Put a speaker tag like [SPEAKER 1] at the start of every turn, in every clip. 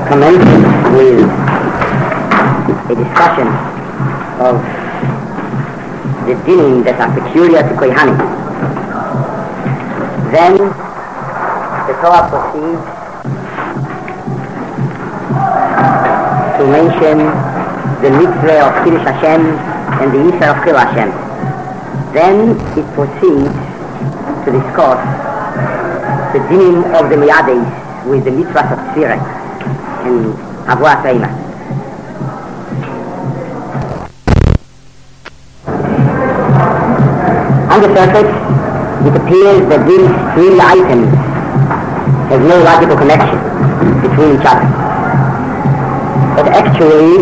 [SPEAKER 1] commencing with a discussion of the dinim that are peculiar to Kohanim. Then the Torah proceeds to mention the mitzvah of Kiddush Hashem and the Yisra of Chil Hashem. Then it proceeds to discuss the dinim of the Miyades with the mitzvahs of Tzirah and Avodat Reima. On the surface, it appears that these three items have no logical connection between each other. But actually,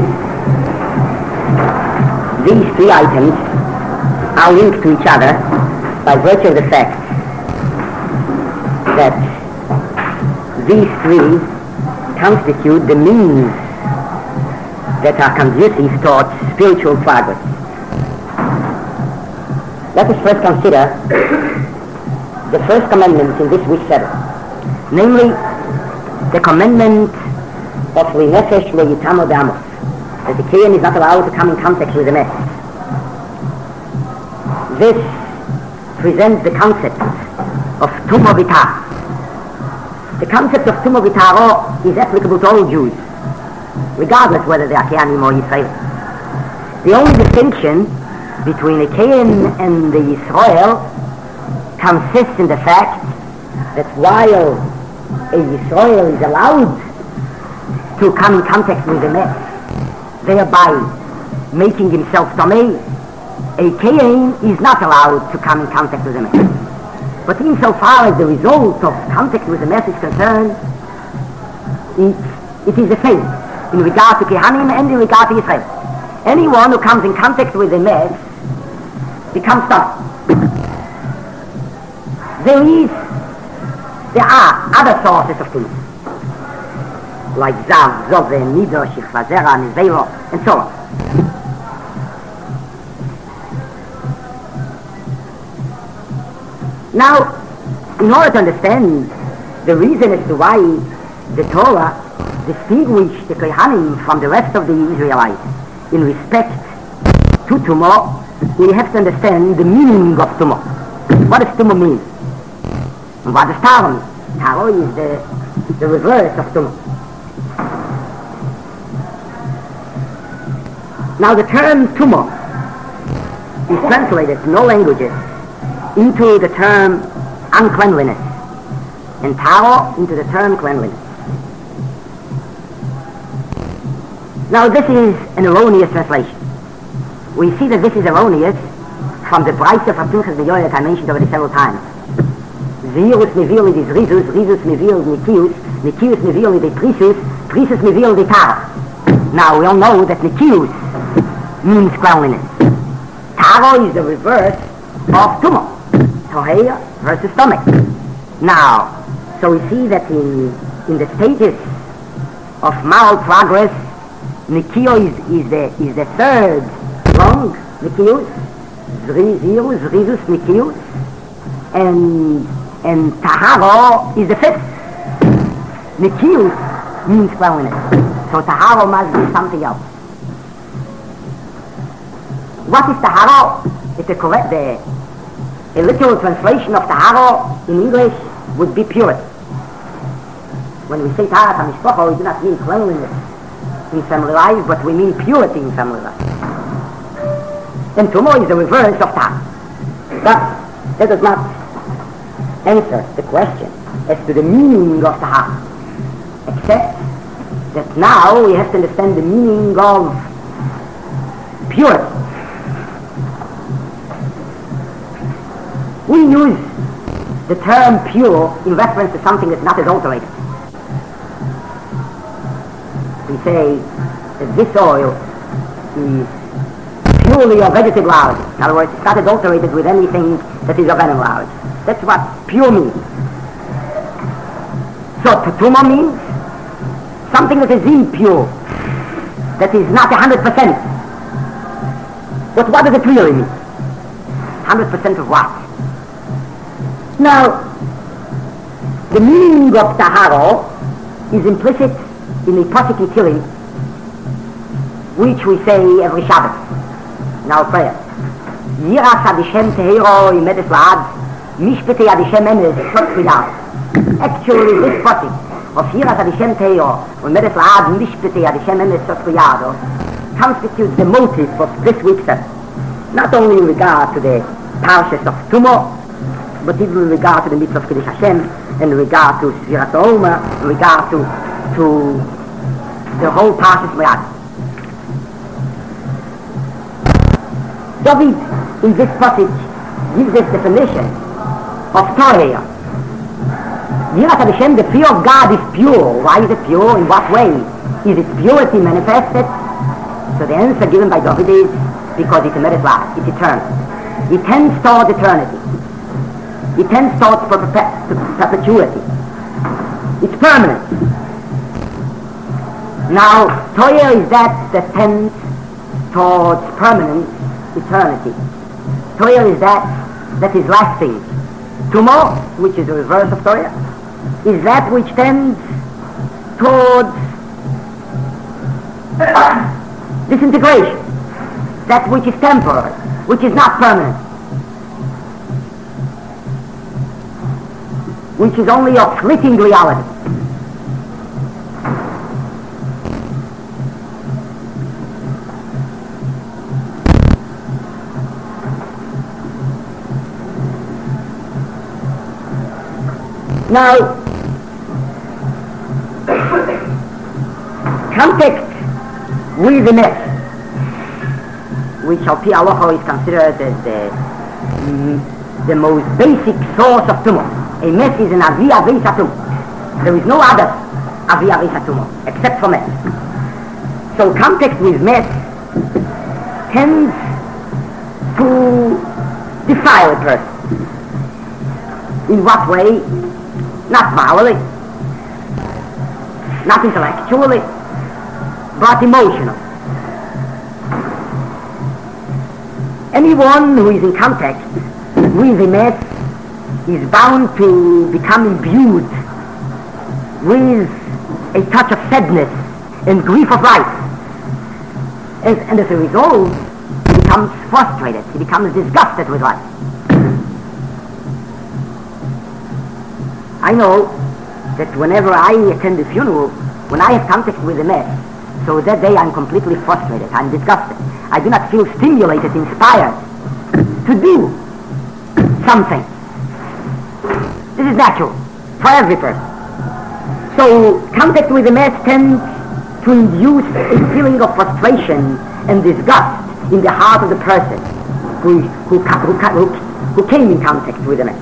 [SPEAKER 1] these three items are linked to each other by virtue of the fact that these three constitute the means that are conducive towards spiritual progress. Let us first consider the first commandment in this week's Seder, namely the commandment of Linefesh Le'yitamo Be'amos, that the Kohen is not allowed to come in contact with the mess. This presents the concept of Tumah V'Tahara. The concept of Tumah V'Tahara is applicable to all Jews, regardless whether they are Kohanim or Yisrael. The only distinction between a Kohen and the Yisrael consists in the fact that while a Yisrael is allowed to come in contact with the mess, thereby making himself Tamei, a Kohen is not allowed to come in contact with the mess. But insofar as the result of contact with the mess is concerned, it is the same in regard to Kohanim and in regard to Yisrael. Anyone who comes in contact with the mess becomes Tamei. There are other sources of Tumah, like Zav, Zove, Nido, Shechva Zera, Nizero, and so on. Now, in order to understand the reason as to why the Torah distinguished the Kohanim from the rest of the Israelites in respect to Tumah, we have to understand the meaning of Tumah. What does Tumah mean? And what does Tahara mean? Tahara is the reverse of Tumah. Now the term Tumah is translated in all languages into the term uncleanliness, and Tahara into the term cleanliness. Now this is an erroneous translation. We see that this is erroneous from the Braisa of Pinchas B'Yoel that I mentioned already several times. Zirus mevil is Rizus, Rizus mevil Nikius, Nikius mevil is Prisus, Prisus mevil is Tahara. Now we all know that Nikius means cleanliness. Tahara is the reverse of Tumah. Toheya versus stomach. Now, so we see that in the stages of moral progress, Nikio is the third rung, Nikius, Zirus, Rizus, Nikius, and Tahara is the fifth. Nikius means cleanliness, so Tahara must be something else. What is Tahara? It's a literal translation of Tahara in English would be purity. When we say Tahara HaMishpacha, we do not mean cleanliness in family life, but we mean purity in family life. And Tumah is the reverse of Tahara. But that does not answer the question as to the meaning of Tahara, except that now we have to understand the meaning of purity. We use the term pure in reference to something that's not adulterated. We say that this oil is purely of vegetable origin. In other words, it's not adulterated with anything that is of animal origin. That's what pure means. So Tumah means something that is impure, that is not 100%. But what does it really mean? 100% of what? Now, the meaning of Tahara is implicit in the Posik in Tehillim, which we say every Shabbat in our prayer. Yiras ad Hashem tehero imedes la'ad, mishpetei ad Hashem emes shot v'yad. Actually, this Posik of Yiras ad Hashem tehero imedes la'ad, mishpetei ad Hashem emes shot v'yad constitutes the motive of this week's sermon. Not only in regard to the parshas of Tumah, but even in regard to the mitzvah of Kiddush Hashem, in regard to Sfirat HaOmer, in regard to the whole parshas Meyad. David, in this passage, gives this definition of Torah. Yiras Hashem, the fear of God is pure. Why is it pure? In what way is its purity manifested? So the answer given by David is because it's a merit-life, it's eternal. It tends toward eternity. It tends towards perpetuity. It's permanent. Now, Torah is that tends towards permanent eternity. Torah is that is lasting. Tumah, which is the reverse of Torah, is that which tends towards disintegration, that which is temporary, which is not permanent, which is only of fleeting reality. Now, contact with the mess, which al pi halacha is considered as the most basic source of tumah. A mess is an avi avi satum. There is no other avi avi satum except for mess. So contact with mess tends to defile a person. In what way? Not morally, not intellectually, but emotional. Anyone who is in contact with a mess is bound to become imbued with a touch of sadness and grief of life. And as a result, he becomes frustrated, he becomes disgusted with life. I know that whenever I attend a funeral, when I have contact with a mess, so that day I'm completely frustrated, I'm disgusted. I do not feel stimulated, inspired to do something. This is natural for every person. So contact with a mess tends to induce a feeling of frustration and disgust in the heart of the person who came in contact with a mess.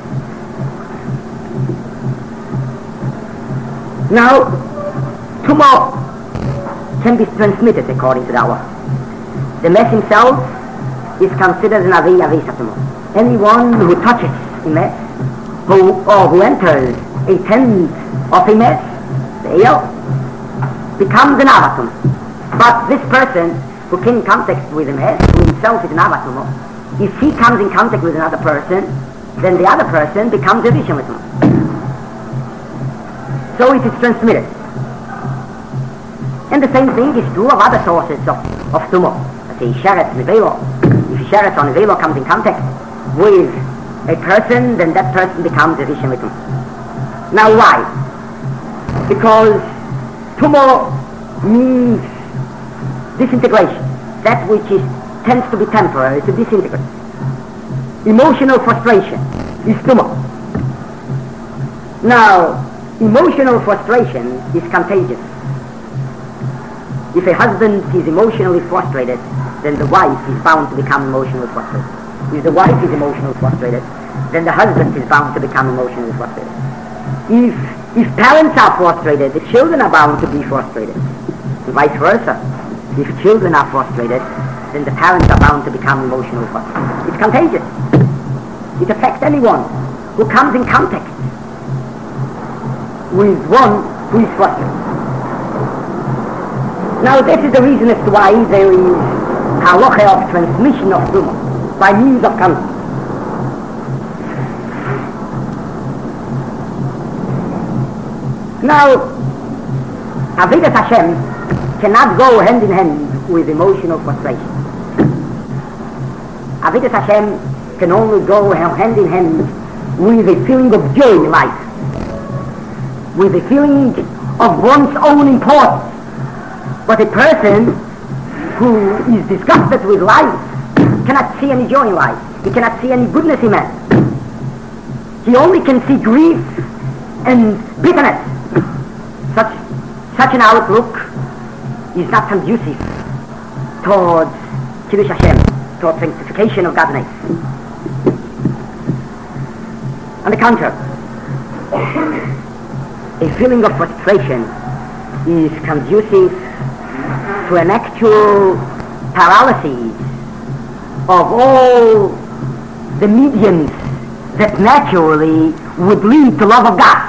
[SPEAKER 1] Now, tumah can be transmitted according to the Allah. The mess himself is considered an avi satumah. Anyone who touches a mess, who enters a tent of a mess, the ale, becomes an avatum. But this person who came in contact with a mess, who himself is an avatum, if he comes in contact with another person, then the other person becomes a rishon litumah. So it is transmitted. And the same thing is true of other sources of tumah. Let's say sheretz nevelo. If sheretz or nevelo comes in contact with a person, then that person becomes a rishon litumah. Now why? Because tumah means disintegration. That which tends to be temporary, to disintegrate. Emotional frustration is tumah. Now, emotional frustration is contagious. If a husband is emotionally frustrated, then the wife is bound to become emotionally frustrated. If the wife is emotionally frustrated, then the husband is bound to become emotionally frustrated. If parents are frustrated, the children are bound to be frustrated. And vice versa. If children are frustrated, then the parents are bound to become emotionally frustrated. It's contagious. It affects anyone who comes in contact with one who is frustrated. Now this is the reason as to why there is halacha of transmission of tumah by means of contact. Now, Avodas Hashem cannot go hand in hand with emotional frustration. Avodas Hashem can only go hand in hand with a feeling of joy in life, with a feeling of one's own importance. But a person who is disgusted with life cannot see any joy in life. He cannot see any goodness in man. He only can see grief and bitterness. Such an outlook is not conducive towards Kiddush Hashem, towards sanctification of God's name. On the contrary, a feeling of frustration is conducive to an actual paralysis of all the mediums that naturally would lead to love of God.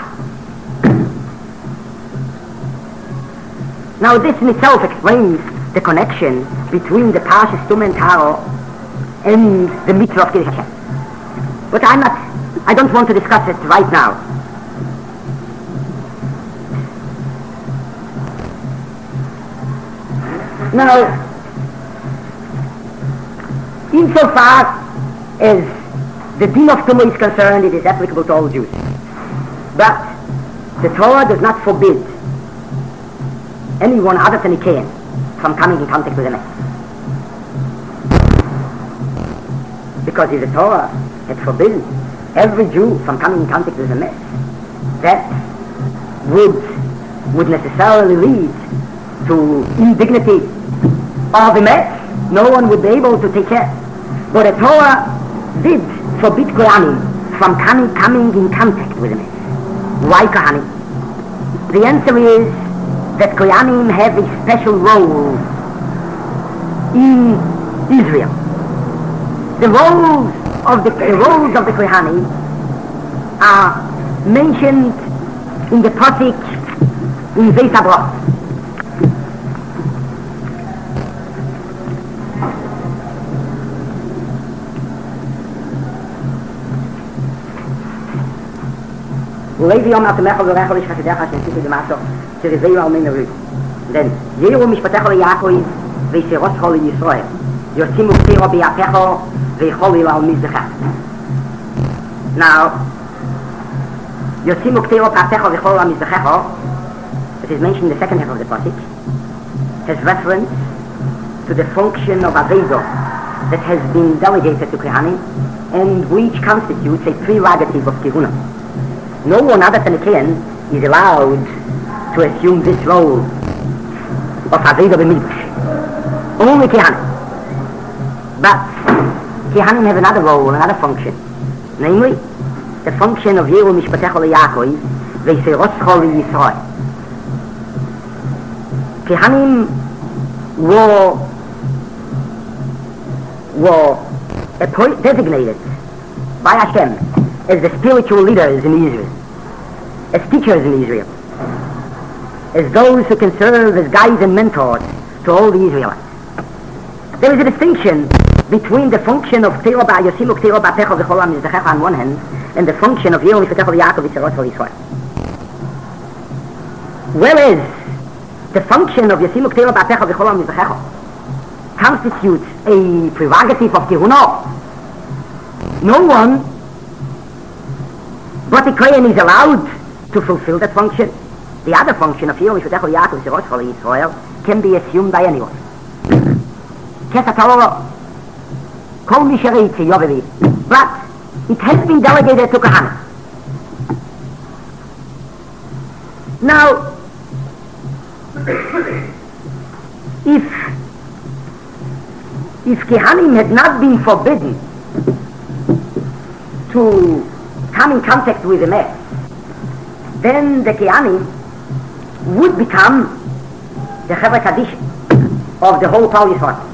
[SPEAKER 1] Now this in itself explains the connection between the Parshas Tumah and Taro and the mitzvah of Kiddush Hashem. But I don't want to discuss it right now. Now, insofar as the din of Tumah is concerned, it is applicable to all Jews. But the Torah does not forbid anyone other than a Kohen from coming in contact with the Mess. Because if the Torah had forbidden every Jew from coming in contact with the Mess, that would necessarily lead to indignity of the Mess. No one would be able to take care. But the Torah did forbid Kohanim from coming in contact with the Mess. Why Kohanim? The answer is that Kohanim have a special role in Israel. The roles of the Kohanim are mentioned in the Pasuk in Beis Abraham. Levi Yom Atamechol V'Rechol Ish Chassidecha Shensiku D'Maso Tziriveu Al Min Aviv. Then Yeru Mishpatecho LeYaakov V'Yisiroscho LeYisrael Yotzimu Ktiro B'Yapecho V'Yicholil Al Mizbecha. Now Yotzimu Ktiro B'Yapecho V'Yicholil Al Mizbecha, it is mentioned in the second half of the Pasuk, has reference to the function of Avedo that has been delegated to Kohanim and which constitutes a prerogative of Kehuna. No one other than a Kohen is allowed to assume this role of Avodah B'Mikdash. Only Kohanim. But Kohanim have another role, another function. Namely, the function of Yeru Mishpatecho LeYaakov V'Yisiroscho LeYisrael. Kohanim were designated by Hashem as the spiritual leaders in Israel, as teachers in Israel, as those who can serve as guides and mentors to all the Israelites. There is a distinction between the function of Ktiro B'Yosimu Ktiro B'Apecho V'Chol HaMizbechecha on one hand, and the function of Yeru Mishpatecho LeYaakov V'Yisiroscho LeYisrael. Whereas the function of Yosimu Ktiro B'Apecho V'Chol HaMizbechecha constitutes a prerogative of Kehuna, no one but the Kohen is allowed to fulfill that function. The other function of Yeru Mishpatecho LeYaakov V'Yisiroscho LeYisrael can be assumed by anyone. Kesat Torah, Kol Mishareitzi Yovevi, but it has been delegated to Kohanim. Now, if Kohanim had not been forbidden to come in contact with the Mess, then the Kohanim would become the Chevra Kaddish of the whole Klal Yisrael.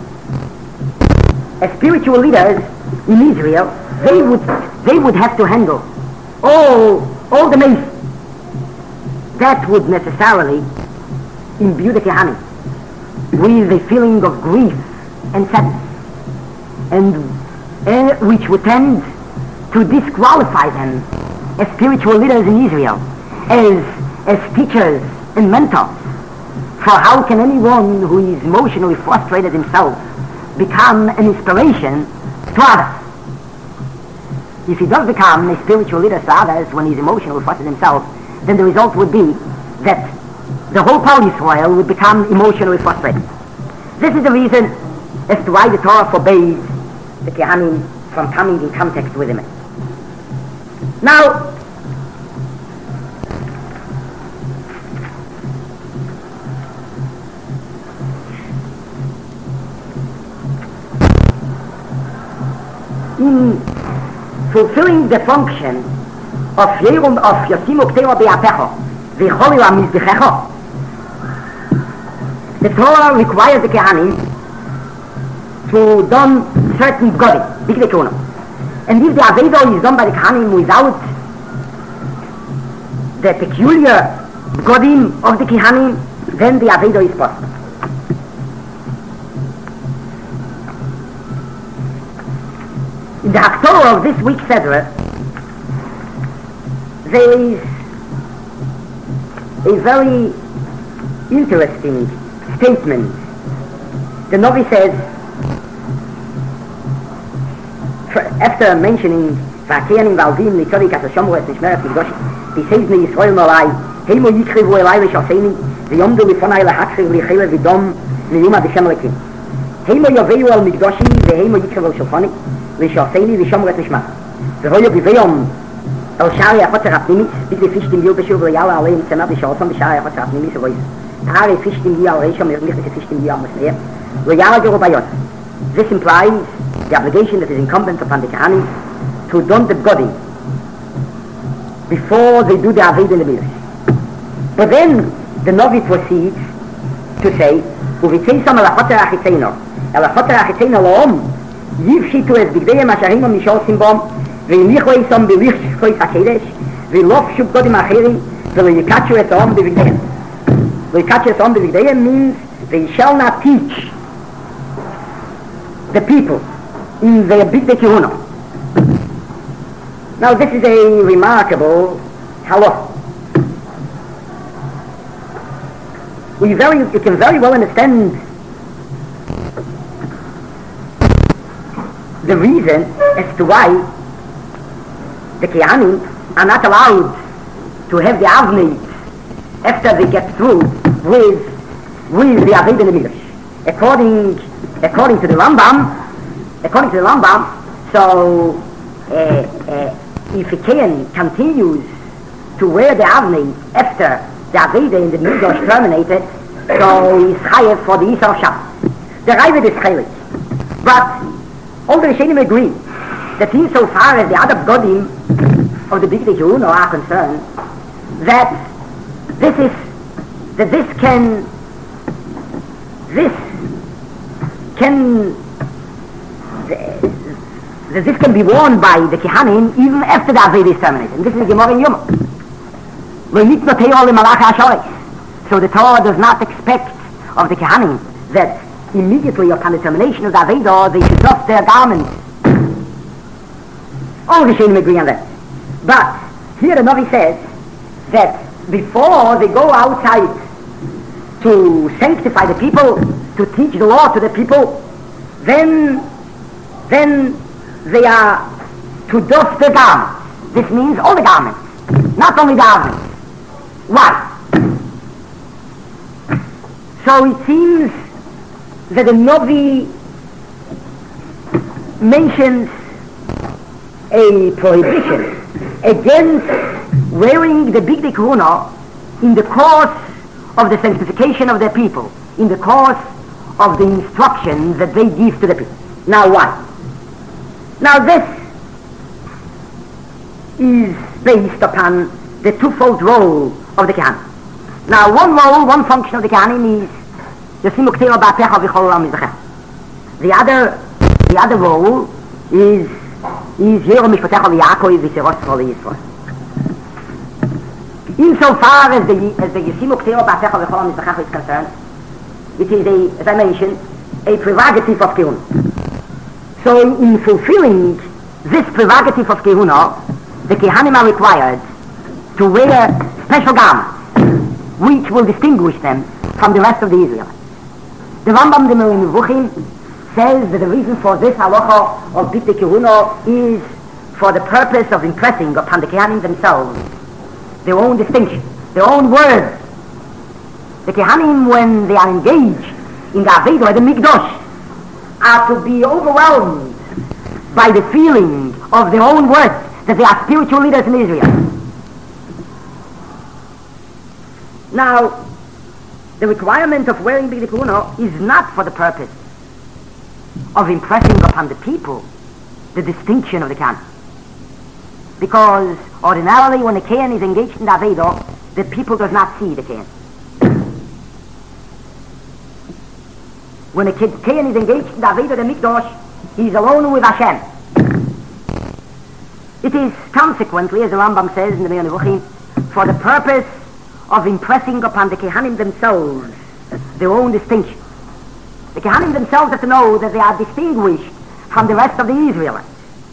[SPEAKER 1] As spiritual leaders in Israel, they would have to handle all the Mess. That would necessarily imbue the Kohanim with a feeling of grief and sadness, and which would tend to disqualify them as spiritual leaders in Israel, as teachers and mentors For how can anyone who is emotionally frustrated himself become an inspiration to others? If he does become a spiritual leader to others when he's emotionally frustrated himself, then the result would be that the whole Klal Yisrael would become emotionally frustrated. This is the reason as to why the Torah forbids the Kehanim from coming in contact with him. Now, in fulfilling the function of Yerum of Yosimu Kteva Be'apecho V'choli L'Mizbechecho, the Torah requires the Kehanim to do certain Godim, big Dekuna. And if the Aveda is done by the Kehanim without the peculiar Godim of the Kehanim, then the Aveda is possible. In the Haftorah of this week's Seder, there is a very interesting statement. The Novi says, after mentioning V'akeyanim v'alvim nitzori kasashomru es nishmeret mikdoshi v'seizne Yisrael nolai heimu yikrivu elai v'shoseni v'yomdu lifonai lahakriv lichele v'dom miyuma b'shem lekim heimu yoveyu el mikdoshi v'heimu yikrivu el shofoni v'shoseni v'shomru es nishmeret v'hoyo b'veyom el shari achotzer apnimis b'gde fishtim yu b'shuv v'yala aleim tzena v'shosom v'shari achotzer apnimis v'ois ta'are fishtim yu al reishom mirmichte fishtim yu al mesneir v'yala geru bayot. This implies the obligation that is incumbent upon the Kehanim to don the Godim before they do the Aved in the Midrash. But then the Novi proceeds to say, "Uvitzeisom elachoter achitzeino, elachoter achitzeino loom, yivshitu es bigdeyem asharim mishosim bom, ve'inichoisom b'lichkois hakedesh, ve'lofshu Godim acherim, ve'leyikachu es om b'bigdeyem." Ve'yikachu es om b'bigdeyem means they shall not teach the people in their big Kehuna. Now this is a remarkable halach. You can very well understand the reason as to why the Kehanim are not allowed to have the Avnei after they get through with the Aved in the Midrash. According to the Rambam, so if a Kohen continues to wear the Avnei after the Aveda in the Midrash terminated, so he's chayev for the Yisrael Shabbat. The Ravid is chaylik. But all the Rishonim agree that insofar as the other Godim of the Big Kehuna are concerned, that this can be worn by the Kehanim even after the Aved is terminated. And this is the Gemara in Yoma. So the Torah does not expect of the Kehanim that immediately upon the termination of the Aved they should doff their garments. All the Rishonim agree on that. But here the Novi says that before they go outside to sanctify the people, to teach the law to the people, then they are to doff the garments. This means all the garments, not only the garments. Why? So it seems that the Novi mentions a prohibition against wearing the big Kehuna in the course of the sanctification of their people, in the course of the instruction that they give to the people. Now why? Now this is based upon the twofold role of the Kehanim. Now one function of the Kehanim is Yosimu Kteva Be'apecho V'chol L'Mizbechecho. The other role is Yerum Mishpatecho L'Yaakov V'Siroscho L'Yisrael. Insofar as the Yosimu Kteva Be'apecho V'chol L'Mizbechecho is concerned, it is as I mentioned, a prerogative of Kehuna. So in fulfilling this prerogative of Kehuna, the Kehanim are required to wear special garments which will distinguish them from the rest of the Israelites. The Rambam the Mevuchim says that the reason for this halacha of Bittul Kehuna is for the purpose of impressing upon the Kehanim themselves their own distinction, their own words. The Kehanim, when they are engaged in the Aveda, the Mikdash, are to be overwhelmed by the feeling of their own words that they are spiritual leaders in Israel. Now, the requirement of wearing Bittul Kehuna is not for the purpose of impressing upon the people the distinction of the Kohen. Because ordinarily when a Kohen is engaged in the Aveda, the people does not see the Kohen. When a Kohen is engaged in the Aveda, the Mikdash, he is alone with Hashem. It is consequently, as the Rambam says in the Meir Nevuchim, for the purpose of impressing upon the Kehanim themselves their own distinction. The Kehanim themselves have to know that they are distinguished from the rest of the Israelites.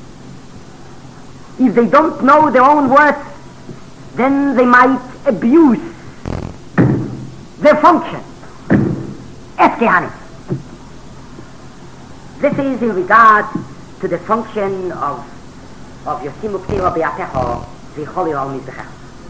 [SPEAKER 1] If they don't know their own worth, then they might abuse their function as Kehanim. This is in regard to the function of Yosim Uktira Be'atecho Zicholi Al Mizbecha.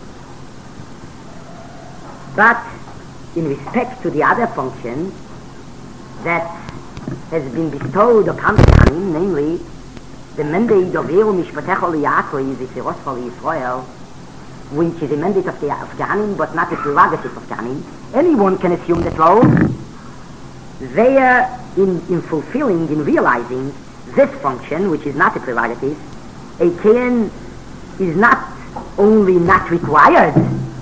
[SPEAKER 1] But in respect to the other function that has been bestowed upon the Kehanim, namely the mandate of Yeru Mishpatecho Li'Yaakov Zisirosh Yisrael, which is a mandate of Kehanim but not a prerogative of Kehanim, anyone can assume that role. They are in fulfilling, in realizing this function, which is not a prerogative, a Kohen is not only not required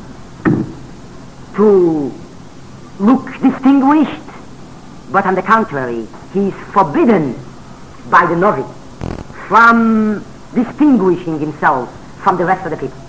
[SPEAKER 1] to look distinguished, but on the contrary, he is forbidden by the Novi from distinguishing himself from the rest of the people.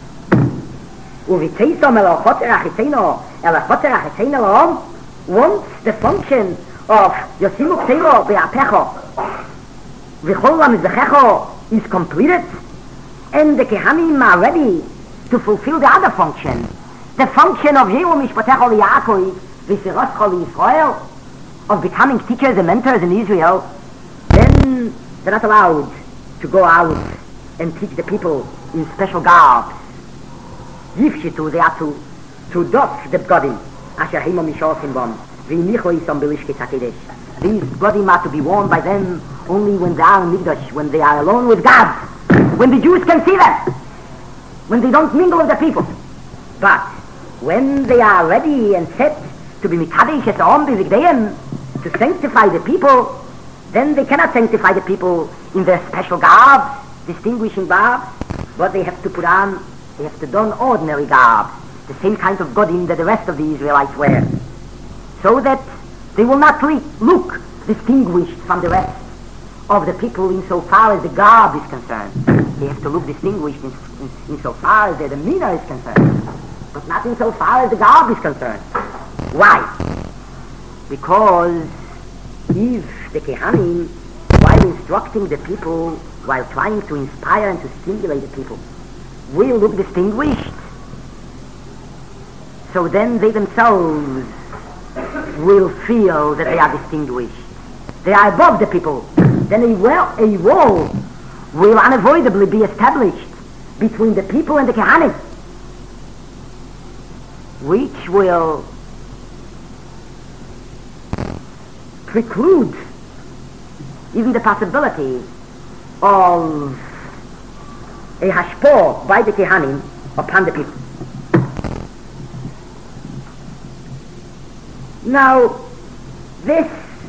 [SPEAKER 1] Once the function of Yosim Uktira Be'atecho V'chol HaMizbechecho is completed, and the Kehanim are ready to fulfill the other function, the function of Yeru Mishpatecho Li'Yaakov V'Siroscho Yisrael, of becoming teachers and mentors in Israel, then they're not allowed to go out and teach the people in special garbs. Yifshitu, they are to doff the bgodim asher himo mishosim bom v'inicho isam belishke takedesh. These bgodim are to be worn by them only when they are in Mikdash, when they are alone with God, when the Jews can see them, when they don't mingle with the people. But when they are ready and set to be mikadesh et ha'om b'vigdeim, to sanctify the people, then they cannot sanctify the people in their special garbs, distinguishing garbs, but they have to put on, they have to don ordinary garbs, the same kind of godim that the rest of the Israelites wear, so that they will not look distinguished from the rest of the people insofar as the garb is concerned. They have to look distinguished insofar as their demeanor is concerned, but not insofar as the garb is concerned. Why? Because if the Kehanim, while instructing the people, while trying to inspire and to stimulate the people, will look distinguished, so then they themselves will feel that they are distinguished. They are above the people. Then a wall will unavoidably be established between the people and the Kehanim, which will preclude even the possibility of a hashpor by the Kehanim upon the people. Now, this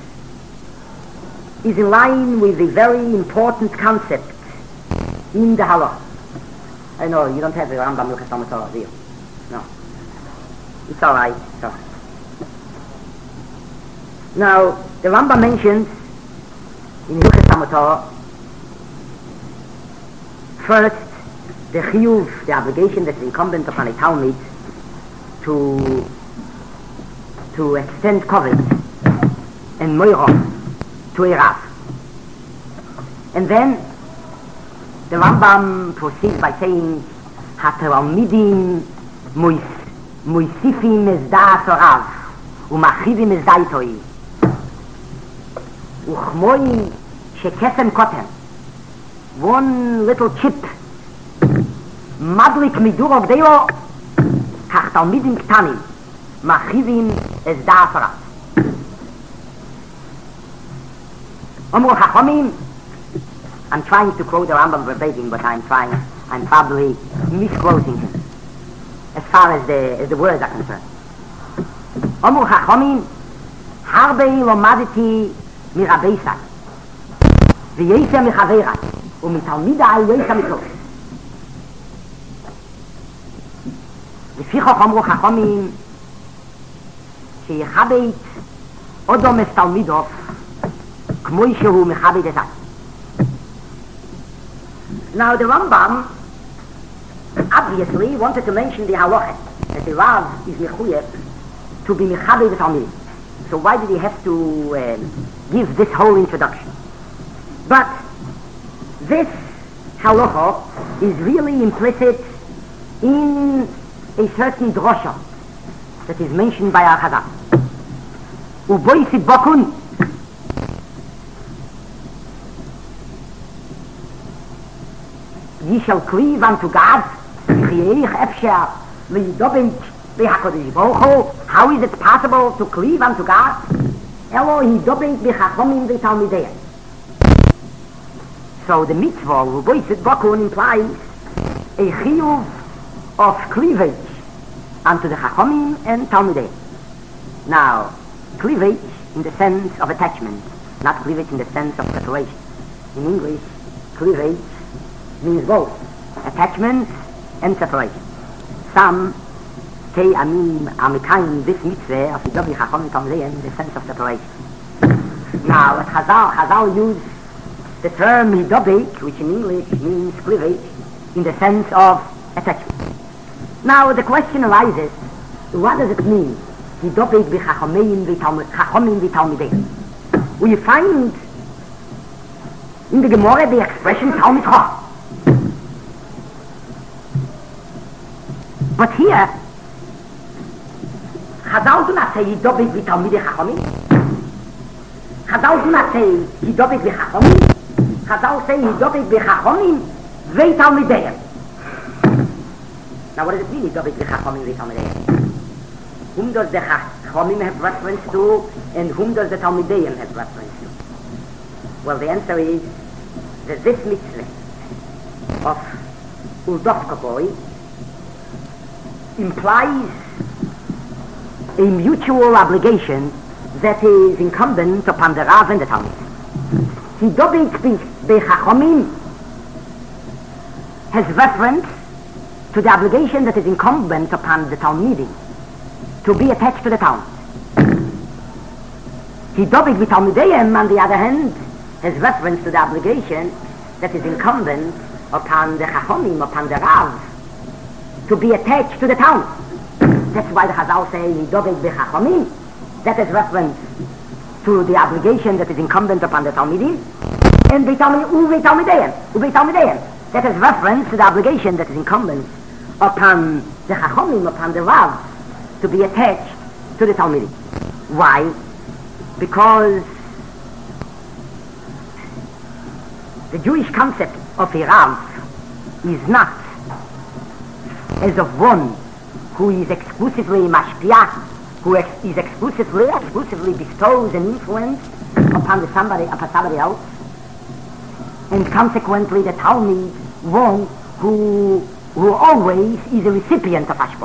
[SPEAKER 1] is in line with a very important concept in the Halakha. I know you don't have the Rambam Hilchos Talmud Torah, do you? No. It's all right. Now, the Rambam mentions in Hilchos Talmud Torah first the chiyuv, the obligation that's incumbent upon a Talmud to extend kavod and moira to a Rav. And then the Rambam proceeds by saying haTalmidim moisifim es da'as Rav ומחיבים מזדייטוי וכמוי שקסם קוטן one little chip מדליק מדור עובדיו כך תלמידים קטנים מחיבים את דאפרה אמרו חכמים I'm trying to quote the Rambam verbatim, but I'm probably misquoting him as far as the words are concerned. אמרו חכמים, הרבה לומדתי מרבי סי, ויסר מחברי, ומתלמידי יסר מקלוס. לפיכך אמרו חכמים, שיכבד אודו מסתלמידו, כמו שהוא מכבד את זה. Now the Rambam obviously wanted to mention the halacha that the Rav is mechuyev to be mechabed the Talmud. So why did he have to give this whole introduction? But this halacha is really implicit in a certain drosha that is mentioned by our Chazal. Uboisid bakun. Ye shall cleave unto God, how is it possible to cleave unto God? So the mitzvah implies a chiyuv of cleavage unto the Chachamim and Talmidei. Now, cleavage in the sense of attachment, not cleavage in the sense of separation. In English, cleavage means both attachment and separation. Some say amikayim this mitzvah of Hidobi Chacham Talmidei in the sense of separation. Now at Chazal use the term Hidobik, which in English means cleavage, in the sense of attachment. Now the question arises, what does it mean? Hidobik b'Chachamim v'Talmidei. We find in the Gemara the expression Talmid Chacham. But here, Chazal do not say Hidobik v'Talmidei Chachamim. Chazal do not say Hidobik v'Chachamim. Chazal say Hidobik v'Chachamim v'Talmidei. Now what does it mean, Hidobik v'Chachamim v'Talmidei? Whom does the Chachamim have reference to, and whom does the Talmidei have reference to? Well, the answer is that this mitzvah of Uldofka boy implies a mutual obligation that is incumbent upon the Rav and the Talmud. Hidobik b'Chachamim has reference to the obligation that is incumbent upon the Talmidim to be attached to the Talmud. Hidobik v'Talmideim, on the other hand, has reference to the obligation that is incumbent upon the Chachamim, upon the Rav, to be attached to the Talmud. That's why the Chazal say Hidobik b'Chachamim. That is reference to the obligation that is incumbent upon the Talmidim, and v'Talmideim. That is reference to the obligation that is incumbent upon the Chachamim, upon the Rav, to be attached to the Talmidim. Why? Because the Jewish concept of a Rav is not as of one who is exclusively mashpia, who is exclusively bestows an influence upon somebody else, and consequently the Talmud one who always is a recipient of Hashpah.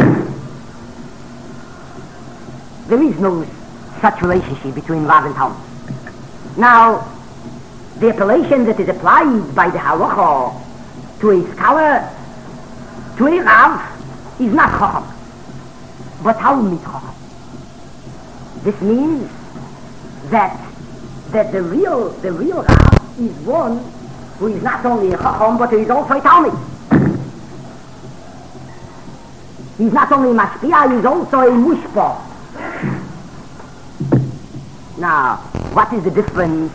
[SPEAKER 1] There is no such relationship between Rav and Talmud. Now, the appellation that is applied by the halacha to a scholar, to a Rav, is not Chacham, but Talmid Chacham. This means that the real Rav is one who is not only a Chacham, but who is also a Talmid. He's not only Mashpia, he's also a Mushpa. Now, what is the difference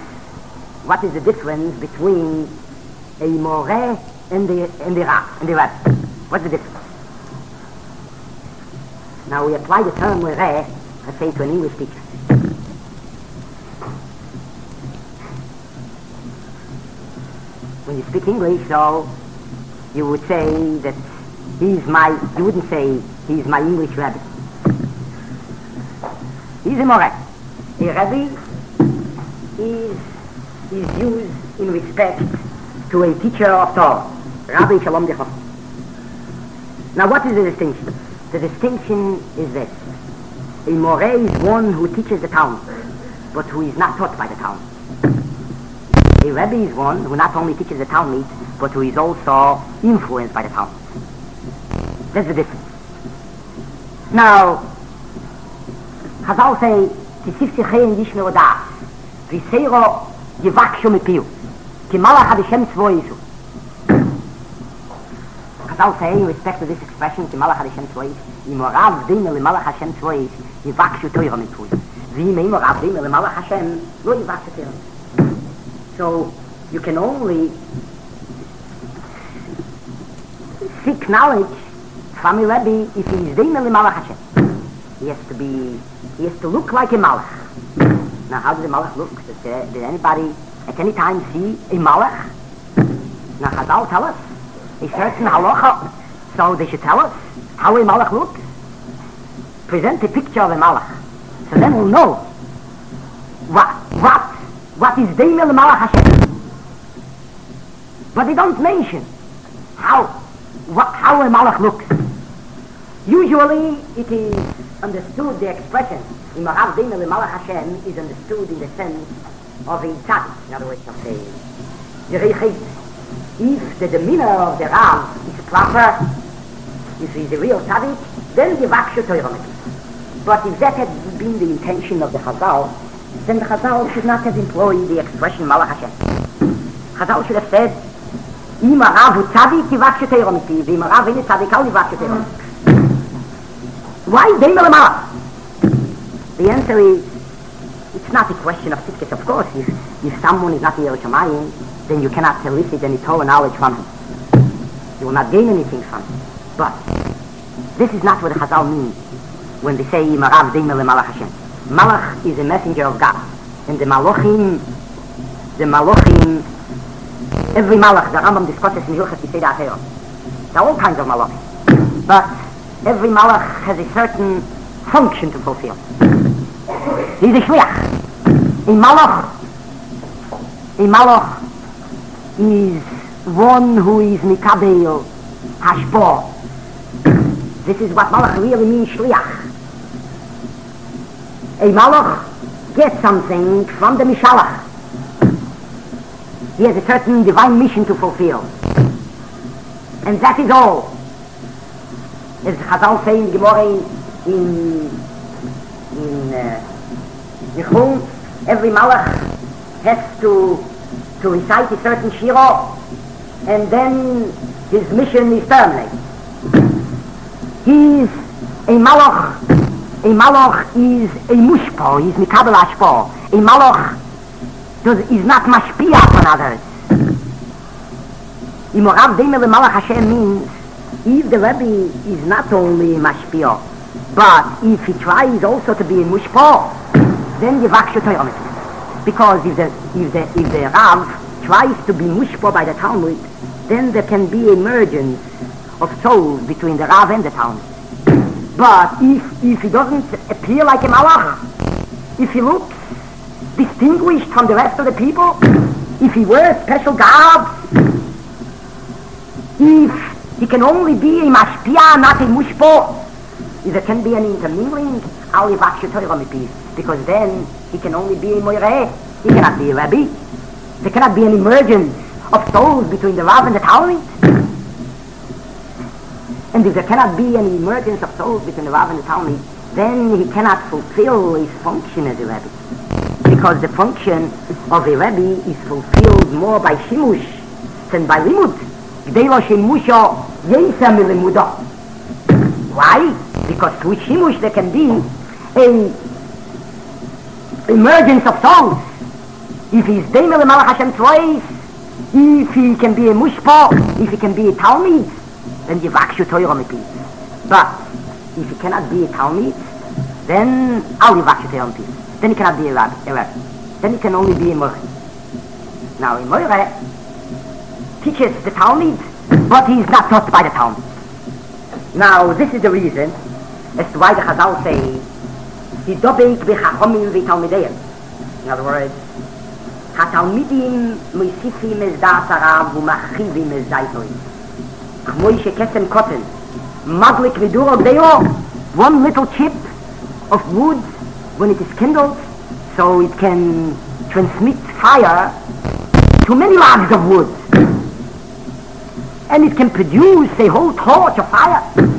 [SPEAKER 1] between a Moreh and the Rav? What's the difference? Now we apply the term Moreh I say to an English teacher. When you speak English, so you would say that you wouldn't say he's my English rabbi. He's a Moreh. A rabbi is used in respect to a teacher of Torah. Rabbi Shalom Dechon. Now what is the distinction? The distinction is this. A Moreh is one who teaches the Talmud, but who is not taught by the Talmud. A Rebbe is one who not only teaches the Talmud, but who is also influenced by the Talmud. That's the difference. Now, Chazal say, Tisif Sichein Yishmir Odas, Viseiro Yivakshu Mepiu, Ki Malach Hadeshem Tzvo Yisu. Chazal say, in respect to this expression, Ki Malach Hadeshem Tzvo Yisu, Yimorav Dime Le Malach Hashem Tzvo Yisu, Yivakshu Toira Mepiu. Vime Yimorav Dime Le Malach Hashem, Lo Yivakshu Toira Mepiu. So you can only seek knowledge from a Rebbe if he is Deimel Malach Hashem. He has to look like a Malach. Now how does a Malach look? Did anybody at any time see a Malach? Now Chazal tell us a certain halacha, so they should tell us how a Malach looks. Present a picture of a Malach, so then we'll know what is Deimel Malach Hashem. But they don't mention how a Malach looks. Usually it is understood, the expression Imarav Deimel Malach Hashem is understood in the sense of a tzaddik. In other words, of if the demeanor of the Rav is proper, if he is a real tzaddik, then the Vakshu Torah. But if that had been the intention of the Chazal, then the Chazal should not have employed the expression Malach Hashem. Chazal should have said, Imarav hu tzaddik yivakshu Torah miti, v'imarav hu tzaddik al yivakshu Torah. Why Deimel Malach? The answer is, it's not a question of tzidkes. Of course, if someone is not in Yerushalayim, then you cannot elicit any Torah knowledge from him. You will not gain anything from him. But this is not what the Chazal means when they say Imarav Deimel Malach Hashem. Malach is a messenger of God, and the Malachim, every Malach, the Rambam discusses in Hilchos Yisei Da'atero. There are all kinds of Malachim, but every Malach has a certain function to fulfill. He's a Shliach. A Malach is one who is Mikabel Hashpor. This is what Malach really means, Shliach. A Malach gets something from the Mishalach. He has a certain divine mission to fulfill. And that is all. As Chazal say in Gemara in Yechum, every Malach has to recite a certain Shiro, and then his mission is terminated. He is a Malach. A Malach is a mushpo, he is mikabel ashpo. A Malach is not mashpia upon others. Imorav Deimel Malach Hashem means if the Rebbe is not only mashpia, but if he tries also to be a mushpo, then Yivakshu Torah Mitzvah. Because if the Rav tries to be mushpo by the Talmud, then there can be a mergence of souls between the Rav and the Talmud. But if he doesn't appear like a Malach, if he looks distinguished from the rest of the people, if he wears special garbs, if he can only be a Mashpia, not a Mushpo, if there can be an intermingling, because then he can only be a Moireh, he cannot be a Rabbi. There cannot be an emergence of souls between the Rav and the Talmud. And if there cannot be any emergence of souls between the Rav and the Talmud, then he cannot fulfill his function as a Rebbe. Because the function of a Rebbe is fulfilled more by Shimush than by Limud. Why? Because through Shimush there can be a emergence of souls. If he's Deimel Malach Hashem twice, if he can be a Mushpo, if he can be a Talmud, then Yivakshu Torah Mipi. But if he cannot be a Talmud, then all the vakshet on peace. Then he cannot be a rabbi. Then he can only be a moire. Now, a moire teaches the Talmud, but he is not taught by the Talmud. Now, this is the reason as to why the Chazal say, "Hidobek b'chachomim v'talmideim." In other words, "Hatalmidim moisifim es das harav u'machivim es zaytoi." K'moi shekesem koten, maglik v'dur odeo, one little chip of wood, when it is kindled, so it can transmit fire to many logs of wood. And it can produce a whole torch of fire.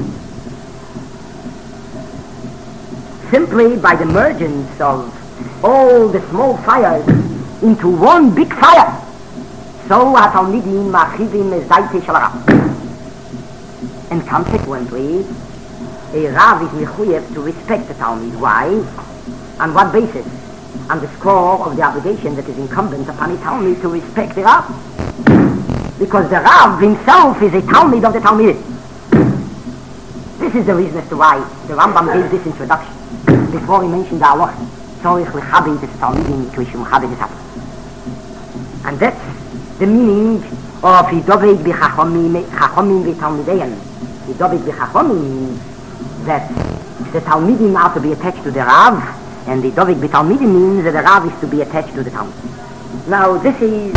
[SPEAKER 1] Simply by the mergence of all the small fires into one big fire. So HaTalmidim machivim es zaytei shel harav. And consequently, a Rav is mechuyev to respect the Talmud. Why? On what basis? On the score of the obligation that is incumbent upon a Talmud to respect the Rav. Because the Rav himself is a Talmud of the Talmud. This is the reason as to why the Rambam gave this introduction before he mentioned the Halacha. Tzorich lechabed es Talmidim k'mishum chabed es Harav. And that's the meaning of Hidobek b'chachomim v'talmideim. Hidobek b'chachomim means that the Talmidim are to be attached to the Rav, and the Hidobek b'talmidim means that the Rav is to be attached to the Talmud. Now this is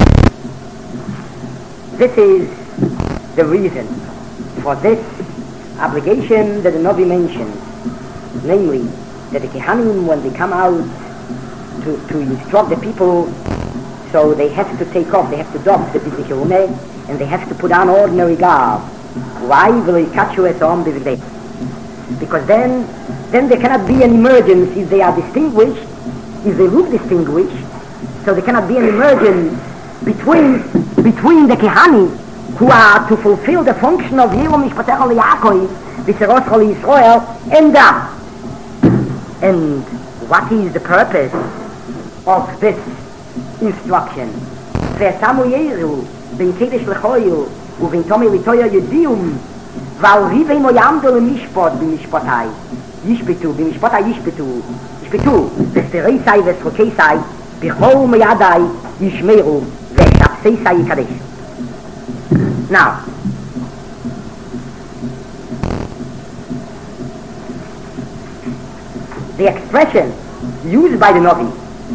[SPEAKER 1] the reason for this obligation that the Navi mentioned, namely that the Kehanim, when they come out to instruct the people, so they have to take off, they have to doff the bibliche Umeh, and they have to put on ordinary garb. Why will he catch you as on bibliche? Because then there cannot be an emergence if they are distinguished, if they look distinguished, so there cannot be an emergence between the Kehanim who are to fulfill the function of Yom Mishpatecha L'Yaakov, V'Serosh L'Yisrael, and that. And what is the purpose of this instruction? V'Samu Yeru, V'in Kedesh L'Choyu, U'V'in Tomei L'Toya Yudium, V'al Rivei Moyamdo L'Mishpot B'Mishpotai, Yishpetu, B'Mishpotai Yishpetu, V'Stereisai V'Srokeisai, B'Chol Meyadai Yishmeru, V'Shapseisai Yikadesh. Now, the expression used by the Navi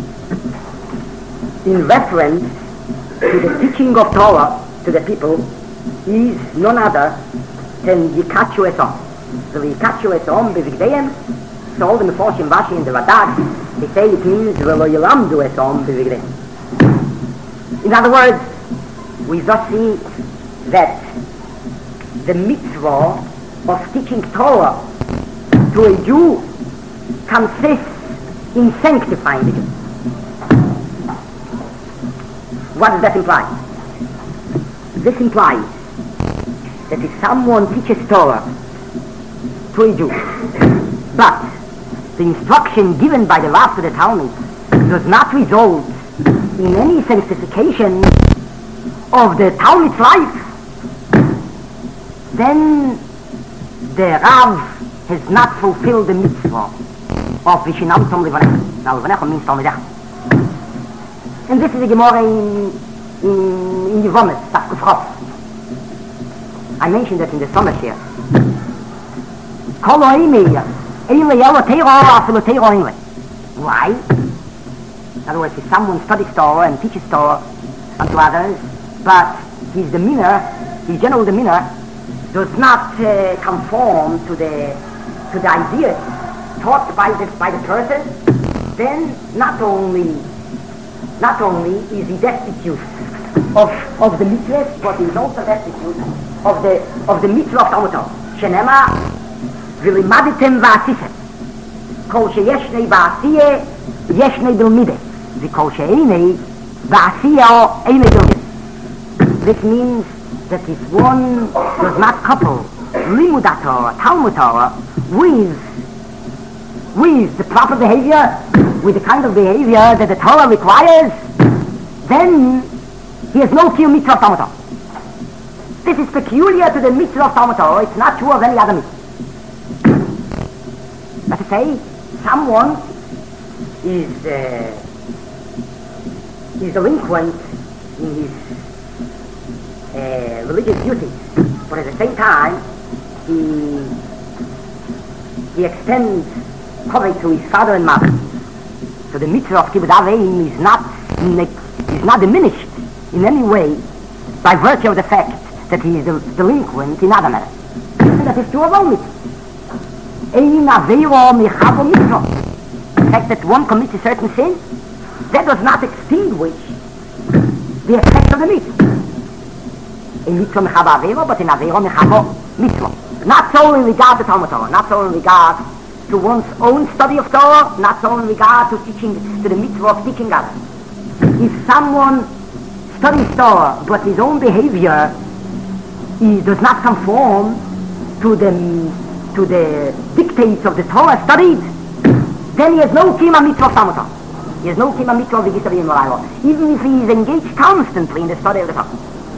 [SPEAKER 1] in reference to the teaching of Torah to the people is none other than Yikachu Esom. So Yikachu Esom b'vigdeim, so all the Meforshim Rashi and the Radak, they say it means V'lo Yilamdu Esom b'vigdeim. In other words, we thus see that the mitzvah of teaching Torah to a Jew consists in sanctifying the Jew. What does that imply? This implies that if someone teaches Torah to a Jew, but the instruction given by the Rav to the Talmud does not result in any sanctification of the Talmud's life, then the Rav has not fulfilled the mitzvah of Vishinamtom Levanecha. Now Levanecha means Talmidecha. And this is a Gemara in Yevomes, Tafkuf. I mentioned that in the summer here. Why? In other words, if someone studies Torah and teaches Torah unto others, but his demeanor, his general demeanor, does not conform to the ideas taught by the person, then not only is he destitute of the mitzvah, but he is also destitute of the mitzvah of Talmud Torah. Shenema v'limaditem v'asisem. Kol sheyeshnei ba'asiyeh yeshnei bilmideh. V'kol she'einei ba'asiyeh einei bilmideh. This means that if one does not couple Limud Torah, Talmud Torah, with the proper behavior, with the kind of behavior that the Torah requires, then he has no true mitzvah of Talmud Torah. This is peculiar to the mitzvah of Talmud Torah. It's not true of any other mitzvah. Let us say, someone is delinquent in his religious duties, but at the same time he extends courage to his father and mother. So the mitzvah of kibbutz avim is not diminished in any way by virtue of the fact that he is delinquent in other matters. And that is true of all mitzvah. Ein aveiro michavo mitzvah. The fact that one commits a certain sin, that does not extinguish the effect of the mitzvah. In mitzvah mechavo aveiro, but in aveiro mechavo mitzvah. Not so in regard to Talmud Torah, not so in regard to one's own study of Torah, not so in regard to teaching, to the mitzvah of teaching others. If someone studies Torah, but his own behavior does not conform to the dictates of the Torah studied, then he has no kima mitzvah of Talmud Torah. He has no kima mitzvah of the Gita B'Yim L'Raylo, even if he is engaged constantly in the study of the Torah.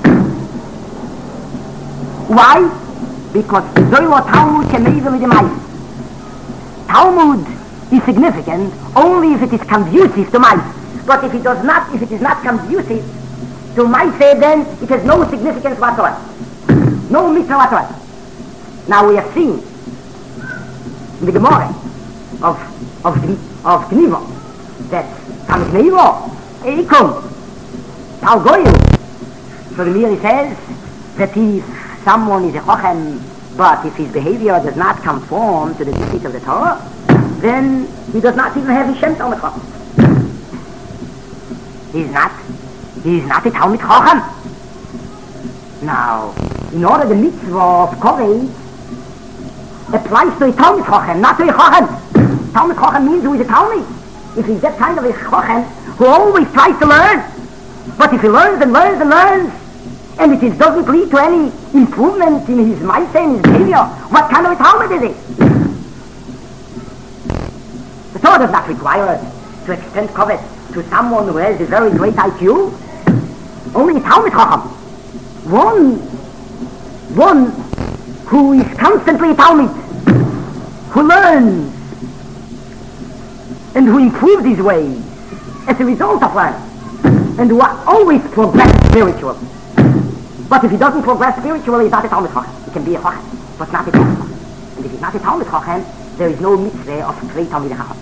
[SPEAKER 1] Why? Because Zoylo Talmud Shemeivel L'Demais. Talmud is significant only if it is conducive to Maise. But if it is not conducive to Maise, then it has no significance whatsoever. No mitzvah whatsoever. Now we have seen in the Gemara of Gniva that Tamid Meiro Eikum Tal Goyim. So the Miri says that if someone is a Chochem, but if his behavior does not conform to the dictates of the Torah, then he does not even have his Shem Talmud Chochem. He is not a Talmud Chochem. Now, in order the mitzvah of courage applies to a Talmud Chochem, not to a Chochem. Talmud Chochem means who is a Talmud. If he's that kind of a Chochem who always tries to learn, but if he learns and learns and learns, and it doesn't lead to any improvement in his mindset and his behavior, what kind of a Talmud is it? The Torah does not require us to extend covet to someone who has a very great IQ. Only a Talmud Chacham. One who is constantly a Talmud, who learns and who improves his ways as a result of learning, and who always progresses spiritually. But if he doesn't progress spiritually, he's not a Talmud Chacham. He can be a Chacham, but not a Talmud Chacham. And if he's not a Talmud Chacham, there is no mitzvah of three Talmud Chacham.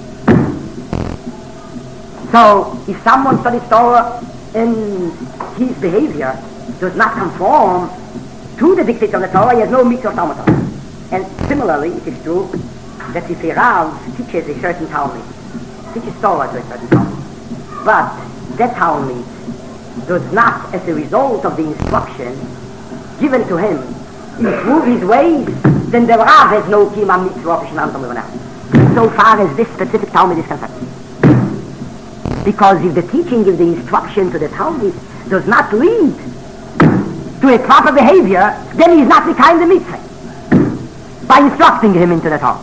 [SPEAKER 1] So, if someone studies Torah and his behavior does not conform to the dictates of the Torah, he has no mitzvah of Talmud Torah. And similarly, it is true that if a Rav teaches a certain Talmud, teaches Torah to a certain Talmud, but that Talmud does not, as a result of the instruction given to him, improve his ways, then the Rav has no kima mitzvah of Shemam Talmud. So far as this specific Talmud is concerned. Because if the teaching, if the instruction to the Talmud does not lead to a proper behavior, then he is not the kind of mitzvah by instructing him into the Torah.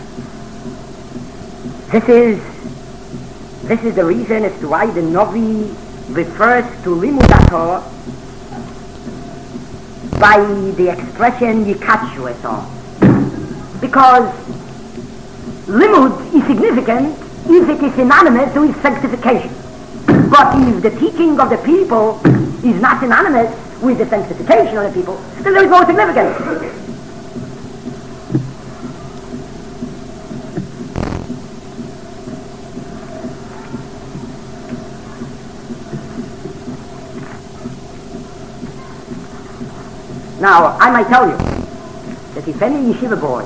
[SPEAKER 1] This is the reason as to why the Novi refers to Limud HaTorah by the expression Yikachu eto. Because Limud is significant if it is synonymous to his sanctification. But if the teaching of the people is not synonymous with the sanctification of the people, then there is no significance. Now, I might tell you that if any yeshiva boy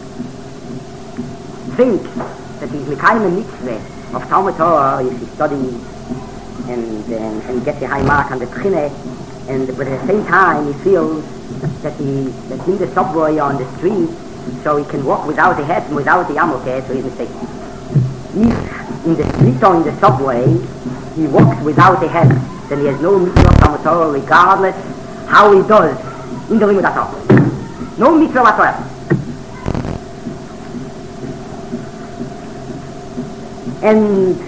[SPEAKER 1] thinks that he's mekayim a mitzvah of Talmud Torah, if he studies and gets a high mark on the B'chine, but at the same time he feels that he's in the subway or on the street, so he can walk without a hat and without the yarmulke, so he's mistaken. If in the street or in the subway he walks without a hat, then he has no mitzvah of Talmud Torah regardless how he does in the Limud HaTorah. No mitzvah whatsoever. And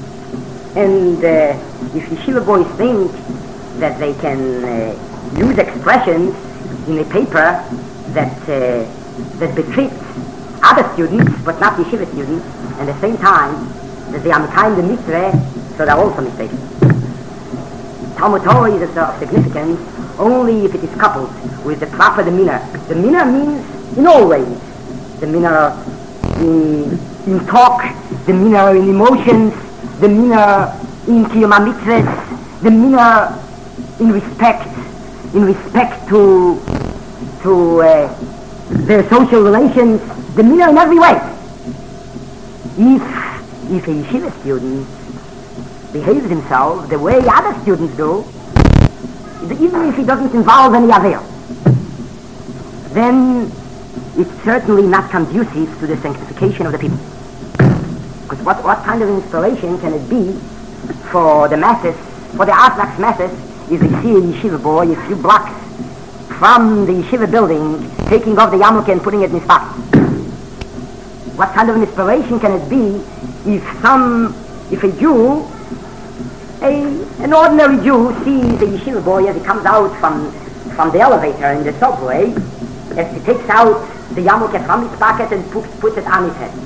[SPEAKER 1] if yeshiva boys think that they can use expressions in a paper that befit other students, but not yeshiva students, and at the same time that they are kind of mitzvah, so they're also mistaken. Talmud Torah is of significance only if it is coupled with the proper demeanor. Demeanor means in all ways. Demeanor in talk, demeanor in emotions, demeanor in kiyum mitzvahs, demeanor in respect to their social relations, demeanor in every way. If a yeshiva student behaves himself the way other students do, even if he doesn't involve any aver, then it's certainly not conducive to the sanctification of the people. Because what kind of inspiration can it be for the masses, for the Orthodox masses, if they see a yeshiva boy a few blocks from the yeshiva building taking off the yarmulke and putting it in his pocket? What kind of an inspiration can it be if a Jew, an ordinary Jew, sees a yeshiva boy as he comes out from the elevator in the subway, as he takes out the yarmulke from his pocket and puts it on his head?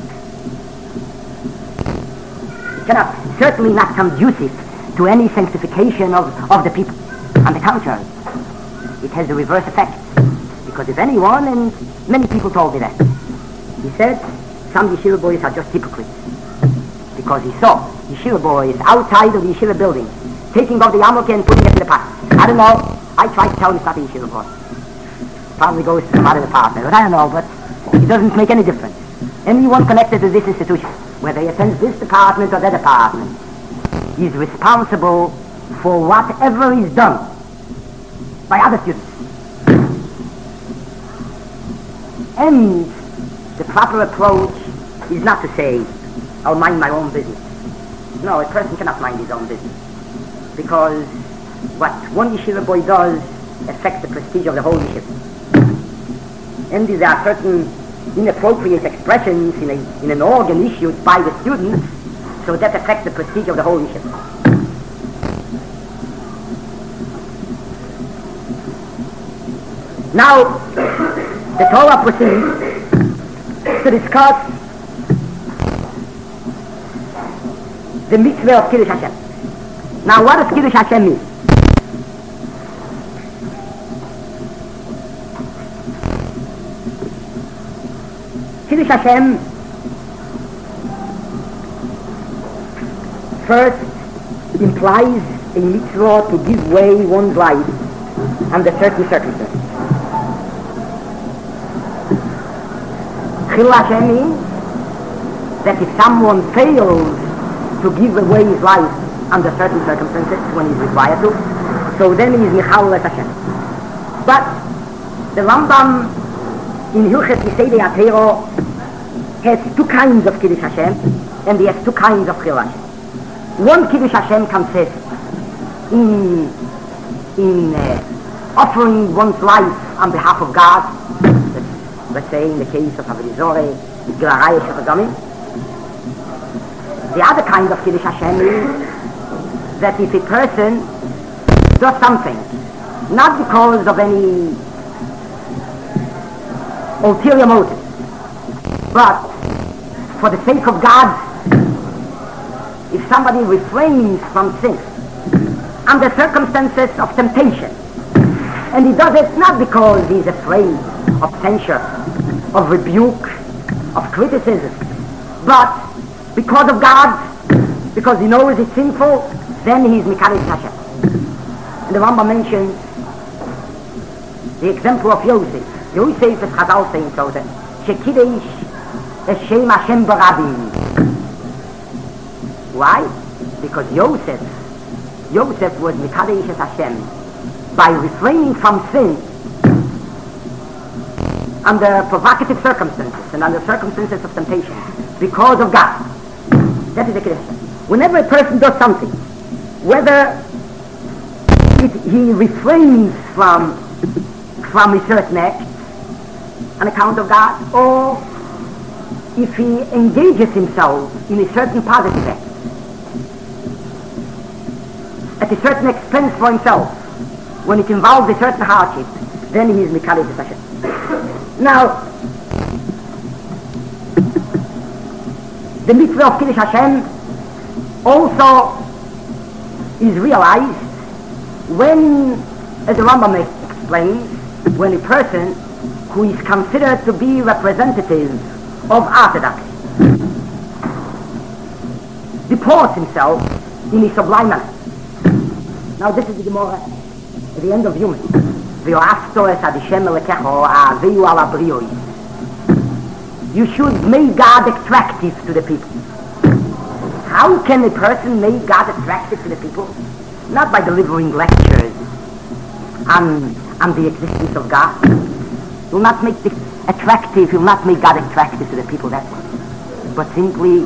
[SPEAKER 1] It cannot, certainly not conducive to any sanctification of the people. On the contrary, it has the reverse effect. Because if anyone, and many people told me that, he said, some yeshiva boys are just hypocrites. Because he saw yeshiva boys outside of the yeshiva building, taking off the yarmulke and putting it in the pocket. I don't know, I tried to tell him it's not a yeshiva boy. Probably goes to some other department, but I don't know, but it doesn't make any difference. Anyone connected to this institution, whether he attends this department or that department, is responsible for whatever is done by other students. And the proper approach is not to say, I'll mind my own business. No, a person cannot mind his own business. Because what one yeshiva boy does affects the prestige of the whole yeshiva. And there are certain inappropriate expressions in an organ issued by the students, so that affects the prestige of the whole yeshiva. Now, the Torah proceeds to discuss the mitzvah of Kiddush Hashem. Now, what does Kiddush Hashem mean? Kiddush Hashem first implies a mitzvah to give way one's life under certain circumstances. Chil Hashem means that if someone fails to give away his life under certain circumstances when he's required to, so then he is Michal et Hashem. But the Rambam in Hilchet Yisodei HaTorah has two kinds of Kiddush Hashem, and he has two kinds of Chil Hashem. One Kiddush Hashem consists in offering one's life on behalf of God. Let's say in the case of Avodah Zorah, Gelaraya Shechadamim. The other kind of Kiddush Hashem is that if a person does something, not because of any ulterior motive, but for the sake of God, if somebody refrains from sin under circumstances of temptation, and he does it not because he's afraid of censure, of rebuke, of criticism, but because of God, because he knows it's sinful, then he's Mikadosh Hashem. And the Rambam mentions the example of Yosef. Yosef is Chazal saying so that Shekidesh Eshem Hashem Barabim. Why? Because Yosef was Mikadosh Hashem by refraining from sin under provocative circumstances and under circumstances of temptation because of God. That is the Kiddush. Whenever a person does something, whether he refrains from a certain act on account of God, or if he engages himself in a certain positive act at a certain expense for himself, when it involves a certain hardship, then he is Mikadosh Hashem. Now, the mitzvah of Kiddush Hashem also is realized when, as the Rambam explains, when a person who is considered to be representative of orthodoxy deports himself in a sublime manner. Now this is the Gemara at the end of Yom. You should make God attractive to the people. How can a person make God attractive to the people? Not by delivering lectures on the existence of God. He will not make it attractive, he will not make God attractive to the people that way. But simply,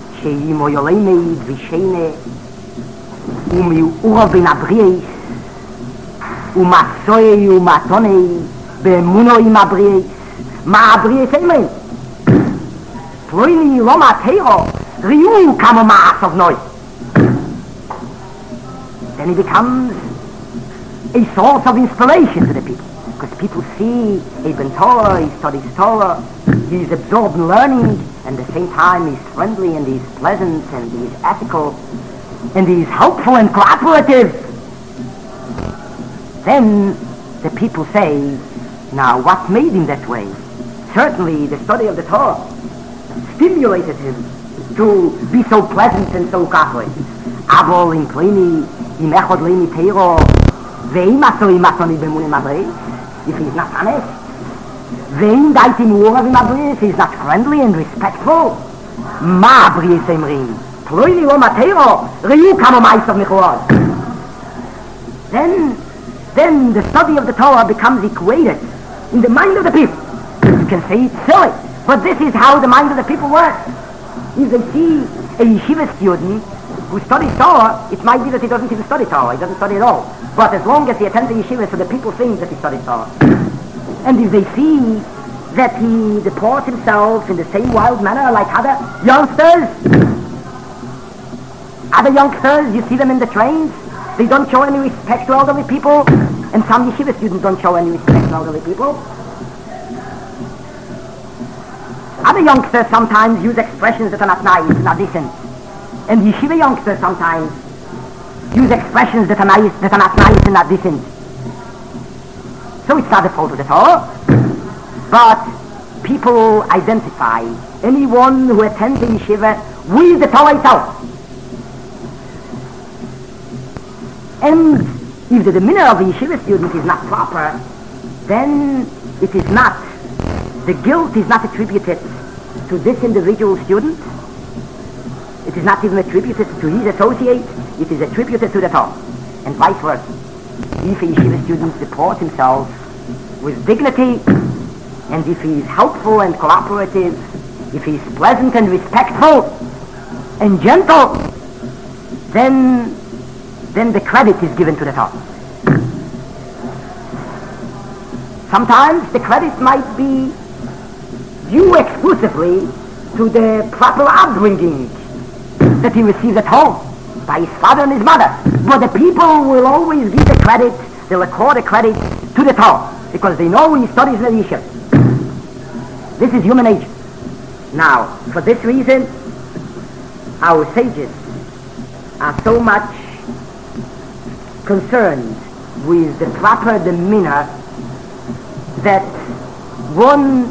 [SPEAKER 1] then he becomes a source of inspiration to the people. Because people see a Ben Torah, he studies Torah, he is absorbed in learning, and at the same time he's friendly and he's pleasant and he's ethical and he's helpful and cooperative. Then the people say, now what made him that way? Certainly the study of the Torah stimulated him to be so pleasant and so cooperative. Avol in pleni, im echod leini teiro, ve'im asoi matoni b'munim abreis, if he's not honest, ve'im daitim urav im abreis, he's not friendly and respectful, ma abreis emrim, ploni lo mateiro, riu kamo ma'isov michuod. Then the study of the Torah becomes equated in the mind of the people. You can say it's silly, but this is how the mind of the people works. If they see a yeshiva student who studies Torah, it might be that he doesn't even study Torah, he doesn't study at all. But as long as he attends the yeshiva, so the people think that he studies Torah. And if they see that he deports himself in the same wild manner like other youngsters, you see them in the trains, they don't show any respect to elderly people, and some yeshiva students don't show any respect to elderly people. Other youngsters sometimes use expressions that are not nice, not decent. And yeshiva youngsters sometimes use expressions that are not nice and not decent. So it's not the fault of the Torah, but people identify anyone who attends the yeshiva with the Torah itself. And if the demeanor of the yeshiva student is not proper, then it is not, the guilt is not attributed to this individual student. It is not even attributed to his associate, it is attributed to the Torah, and vice versa. If a yeshiva student deports himself with dignity, and if he is helpful and cooperative, if he is pleasant and respectful and gentle, then the credit is given to the Torah. Sometimes the credit might be due exclusively to the proper upbringing that he received at home by his father and his mother. But the people will always give the credit, they'll accord the credit to the Torah, because they know he studies in the yeshiva. This is human nature. Now, for this reason, our sages are so much concerned with the proper demeanor that one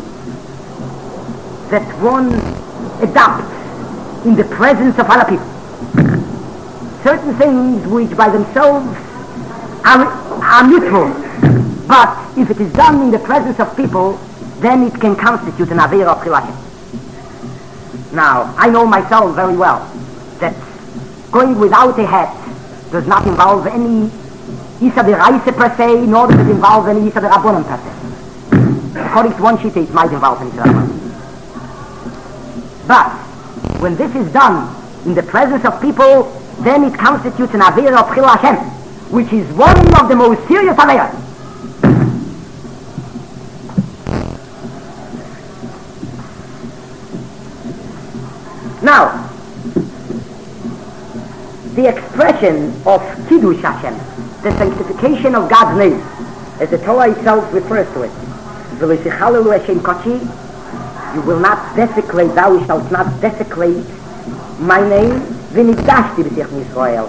[SPEAKER 1] adopts in the presence of other people. Certain things which by themselves are neutral, but if it is done in the presence of people, then it can constitute an avera of chilul Hashem. Now, I know myself very well that going without a hat does not involve any Isa D'Oraisa per se, nor does it involve any Isa D'Rabbanan per se. According to one shita, it might involve an Isa D'Rabbanan. But when this is done in the presence of people, then it constitutes an avera of chilul Hashem, which is one of the most serious averas. Now, the expression of Kiddush Hashem, the sanctification of God's name, as the Torah itself refers to it, You will not desecrate, thou shalt not desecrate my name, v'nigdashti b'sich Yisrael.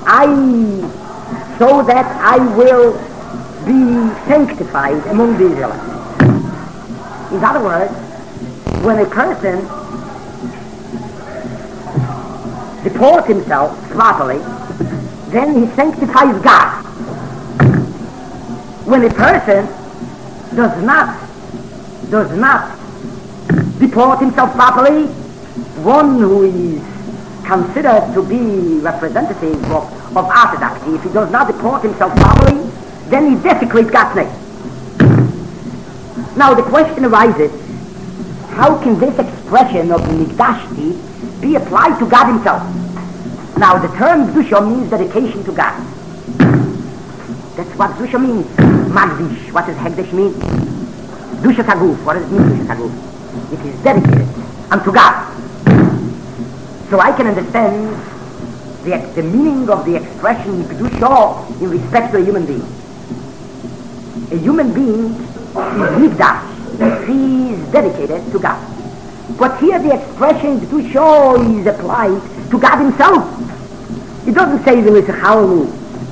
[SPEAKER 1] So that I will be sanctified among the Israelites. In other words, when a person deports himself properly, then he sanctifies God. When a person does not deport himself properly, one who is considered to be representative of orthodoxy, if he does not deport himself properly, then he desecrates God's name. Now the question arises, how can this expression of Nigdashti be applied to God himself? Now the term Kedusha means dedication to God. That's what Kedusha means. Magdish, what does Hekdesh mean? Kedusha Taguf, what does it mean, Kedusha Taguf? It is dedicated unto God. So I can understand the meaning of the expression Kedusha in respect to a human being. A human being is Nigdash. He is dedicated to God. But here the expression Kedusha is applied to God himself. It doesn't say V'lisachalalu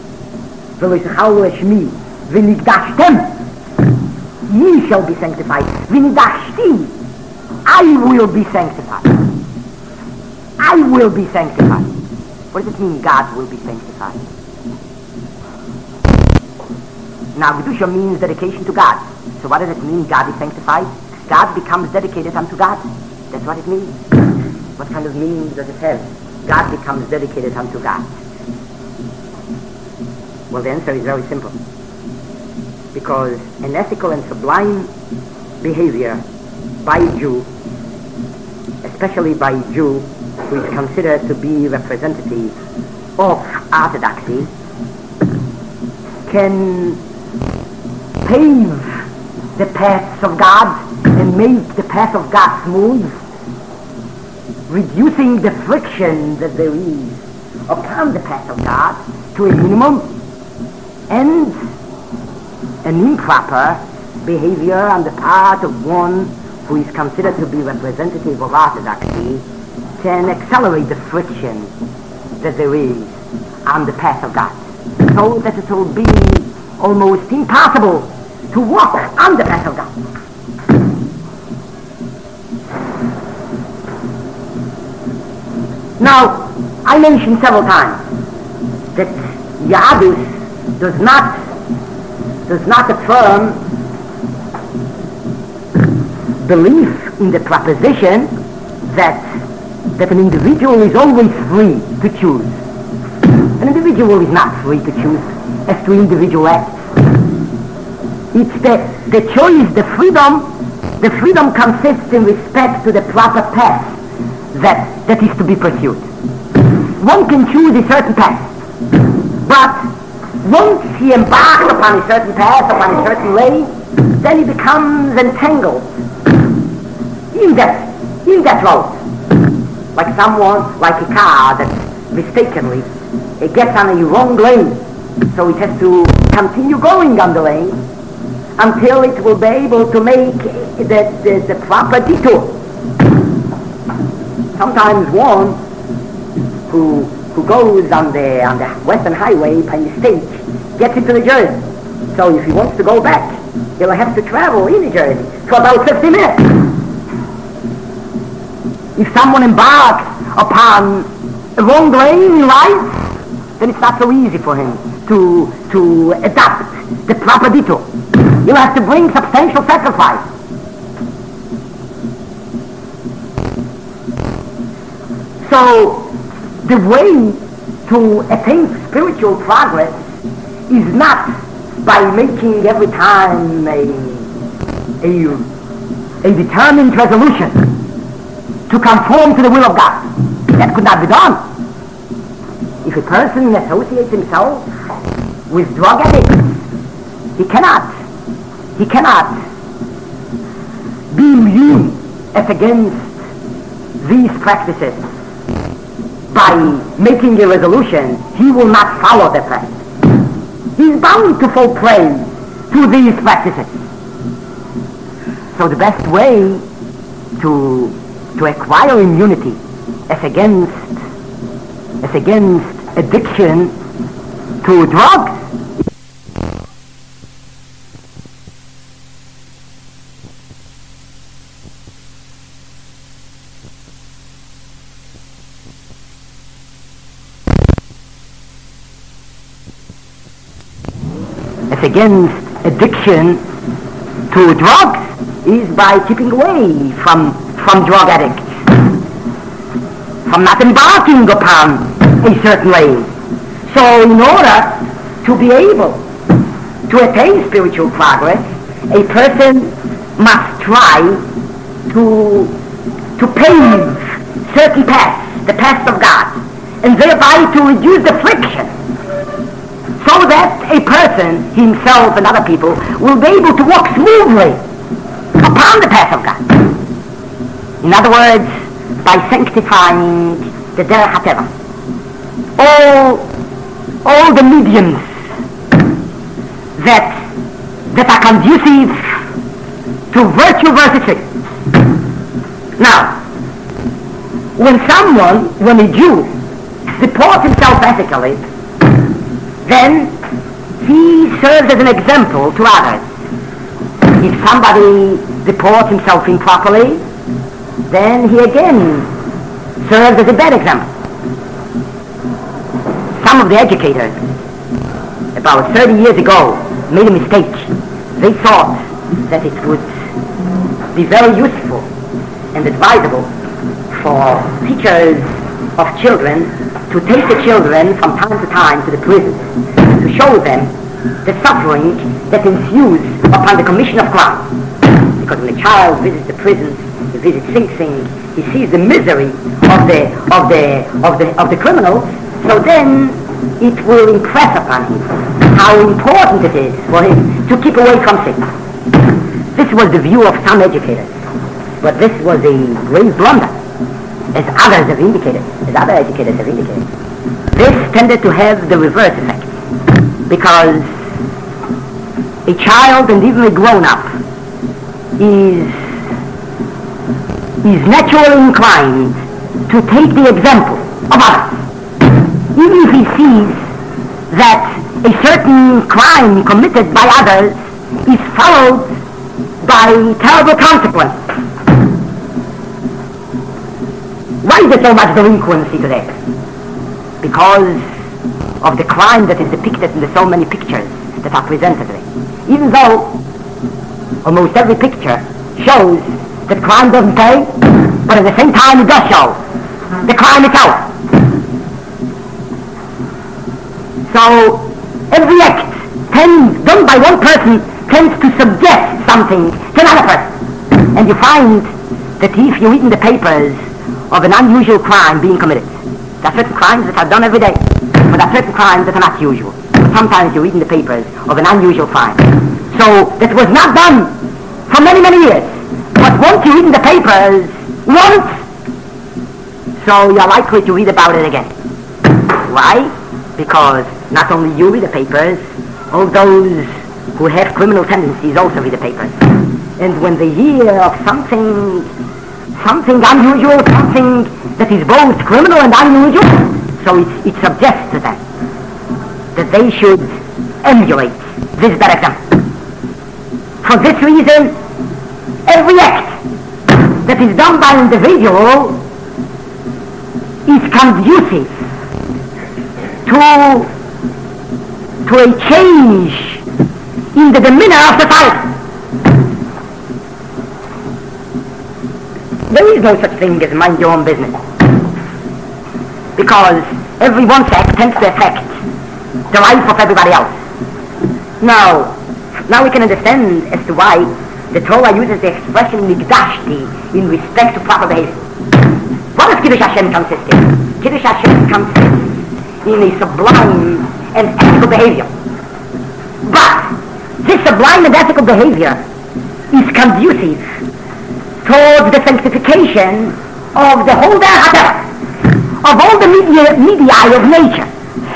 [SPEAKER 1] Eshmi V'nigdashtem, ye shall be sanctified. V'nigdashti, I will be sanctified. I will be sanctified. What does it mean, God will be sanctified? Now, Kedusha means dedication to God. So what does it mean, God is sanctified? God becomes dedicated unto God. That's what it means. What kind of meaning does it have? God becomes dedicated unto God. Well, the answer is very simple. Because an ethical and sublime behavior by a Jew, especially by a Jew who is considered to be representative of orthodoxy, can pave the paths of God and make the path of God smooth, reducing the friction that there is upon the path of God to a minimum, and an improper behavior on the part of one who is considered to be representative of orthodoxy can accelerate the friction that there is on the path of God, so that it will be almost impossible to walk on the path of God. Now, I mentioned several times that Yahadus does not affirm belief in the proposition that an individual is always free to choose. An individual is not free to choose as to individual acts. It's the choice, the freedom consists in respect to the proper path that is to be pursued. One can choose a certain path, but once he embarks upon a certain path, upon a certain way, then he becomes entangled in that road. Like a car that mistakenly gets on a wrong lane, so it has to continue going on the lane until it will be able to make the proper detour. Sometimes one who goes on the Western Highway by mistake gets into the Jersey. So if he wants to go back, he'll have to travel in the Jersey for about 50 minutes. If someone embarks upon a wrong lane in life, then it's not so easy for him to adopt the proper detour. He'll have to bring substantial sacrifice. So the way to attain spiritual progress is not by making every time a determined resolution to conform to the will of God. That could not be done. If a person associates himself with drug addicts, he cannot be immune as against these practices. By making a resolution, he will not follow the practice. He is bound to fall prey to these practices. So the best way to acquire immunity as against addiction to drugs. Against addiction to drugs is by keeping away from drug addicts, from not embarking upon a certain way. So in order to be able to attain spiritual progress, a person must try to pave certain paths, the paths of God, and thereby to reduce the friction, so that a person, himself and other people, will be able to walk smoothly upon the path of God. In other words, by sanctifying the Derech HaTeva. All the mediums that are conducive to virtue versus sin. Now, when a Jew supports himself ethically, then he serves as an example to others. If somebody deports himself improperly, then he again serves as a bad example. Some of the educators, about 30 years ago, made a mistake. They thought that it would be very useful and advisable for teachers of children to take the children from time to time to the prisons, to show them the suffering that ensues upon the commission of crime. Because when a child visits the prisons, he visits Sing Sing, he sees the misery of the criminals, so then it will impress upon him how important it is for him to keep away from sin. This was the view of some educators, but this was a grave blunder, as others have indicated, as other educators have indicated. This tended to have the reverse effect, because a child and even a grown-up is naturally inclined to take the example of others, even if he sees that a certain crime committed by others is followed by terrible consequences. Why is there so much delinquency today? Because of the crime that is depicted in the so many pictures that are presented today. Even though almost every picture shows that crime doesn't pay, but at the same time it does show the crime itself. So every act done by one person tends to suggest something to another person. And you find that if you read in the papers of an unusual crime being committed, there are certain crimes that are done every day, but there are certain crimes that are not usual. Sometimes you read in the papers of an unusual crime. So that was not done for many, many years. But once you read in the papers once, so you're likely to read about it again. Why? Because not only you read the papers, all those who have criminal tendencies also read the papers. And when they hear of something unusual, something that is both criminal and unusual, so it suggests to them that they should emulate this bad example. For this reason, every act that is done by an individual is conducive to a change in the demeanor of society. There is no such thing as mind your own business, because every one's act tends to affect the life of everybody else. Now we can understand as to why the Torah uses the expression nigdashti in respect to proper behavior. What does Kiddush Hashem consist in? Kiddush Hashem consists in a sublime and ethical behavior. But this sublime and ethical behavior is conducive towards the sanctification of the whole Derech HaTeva, of all the media of nature.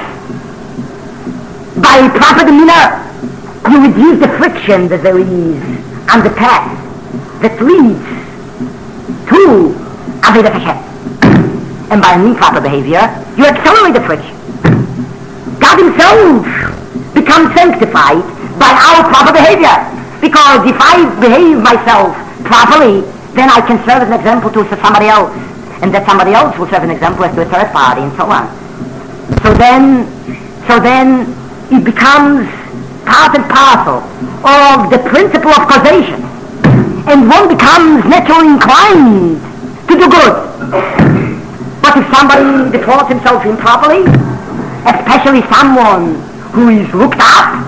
[SPEAKER 1] By proper demeanor, you reduce the friction that there is on the path that leads to Avodas Hashem. And by an improper behavior, you accelerate the friction. God himself becomes sanctified by our proper behavior. Because if I behave myself properly, then I can serve as an example to somebody else. And that somebody else will serve an example as to a third party, and so on. So then it becomes part and parcel of the principle of causation. And one becomes naturally inclined to do good. But if somebody deports himself improperly, especially someone who is looked up,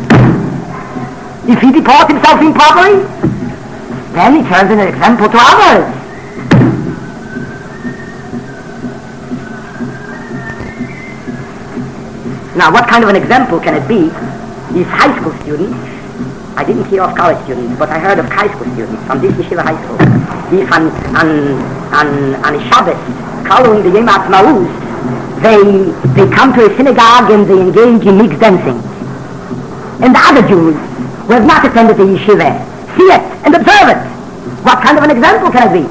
[SPEAKER 1] if he deports himself improperly, then he serves as an example to others. Now, what kind of an example can it be? These high school students, I didn't hear of college students, but I heard of high school students from this yeshiva high school. If on Shabbos, following the Yom Ha'atzmaut, they come to a synagogue and they engage in mixed dancing. And the other Jews who have not attended the yeshiva see it and observe it. What kind of an example can it be?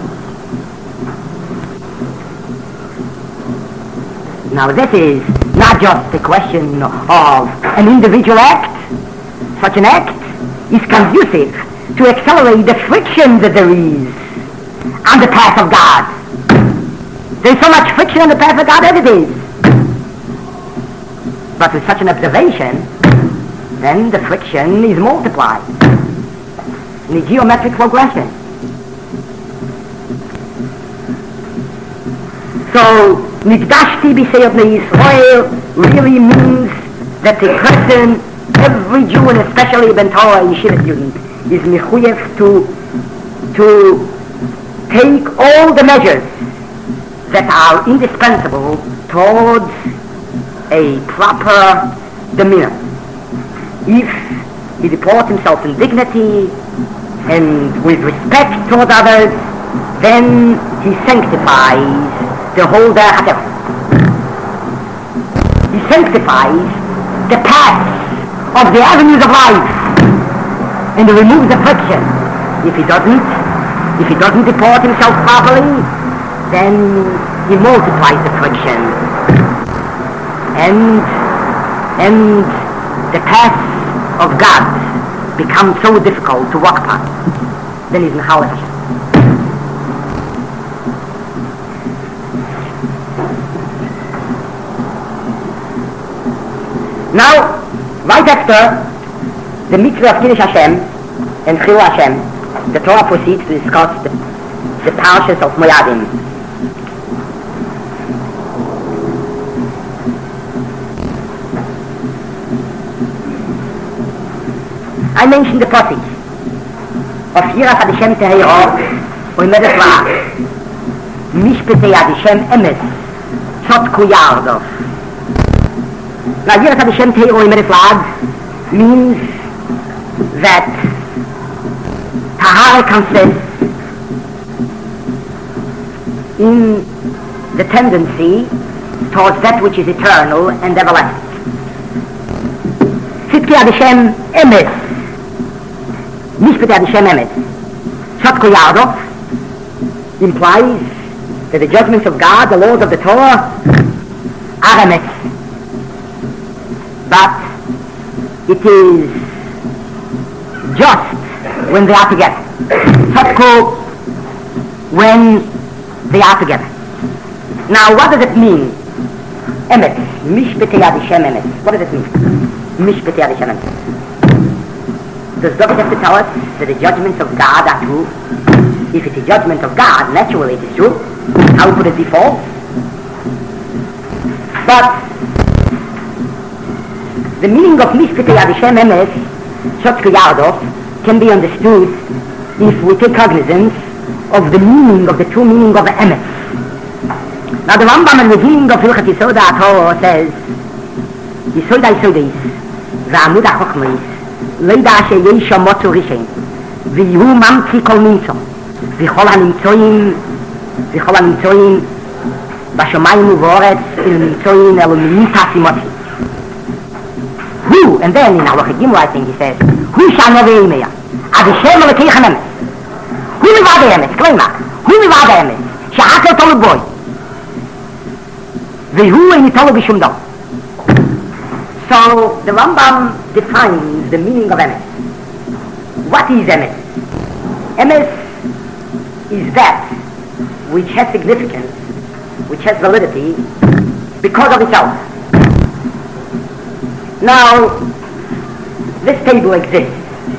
[SPEAKER 1] Now this is not just a question of an individual act. Such an act is conducive to accelerate the friction that there is on the path of God. There is so much friction on the path of God as it is. But with such an observation, then the friction is multiplied in a geometric progression. So, Nidashti b'seyot le'Yisrael really means that the person, every Jew and especially a Ben Torah yeshiva student, is mechuyev to take all the measures that are indispensable towards a proper demeanor. If he deports himself in dignity and with respect towards others, then he sanctifies the whole Derech HaTefillah. He sanctifies the paths of the avenues of life and removes the friction. If he doesn't deport himself properly, then he multiplies the friction. And the paths of God become so difficult to walk upon. Then he's Mechalel Hashem. Now, right after the mitzvah of Kiddush Hashem and Chilul Hashem, the Torah proceeds to discuss the parashas of Moyadim. I mentioned the passage of Yiras Hashem Teheiro Oimedet La Mishpetei Hashem Emes Tzotku Yardov. Now, Yiras Hashem Teheiro Oimedet La means that Tahara consists in the tendency towards that which is eternal and everlasting. Tzidkei Hashem Emes, Mishpetei Hashem Emes, Tzotku Yardov, implies that the judgments of God, the laws of the Torah, are emes. But it is just when they are together. Tzotku, when they are together. Now, what does it mean? Emet, Mishpetei Hashem Emet. What does it mean? Mishpetei Hashem Emet. Does David have to tell us that the judgments of God are true? If it's a judgment of God, naturally it is true. How could it be false? But the meaning of Mishpetei Hashem Emet, Tzotku Yardov, can be understood if we take cognizance of the meaning of the true meaning of Emet. Now the Rambam in the beginning of Hilchot Yesod HaTorah says, Yesod HaYesodis, V'amud HaChochmos, Leida sheyesh motu rishen, V'yihu mamtzi kol nimtzo, V'chol hanimtzoim, B'shamayim u'v'oretz, Il nimtzoim elu mimitas imotzi. Who, and then in Halachah Gimel I think he says, Who shall never Ad Hashem Elokeichem Emes. Who is the Emes? Klema. Who Who is the emes? She'akel tolu boy. Vehu in tolu b'shum dom. So the Rambam defines the meaning of emes. What is emes? Emes is that which has significance, which has validity, because of itself. Now, this table exists.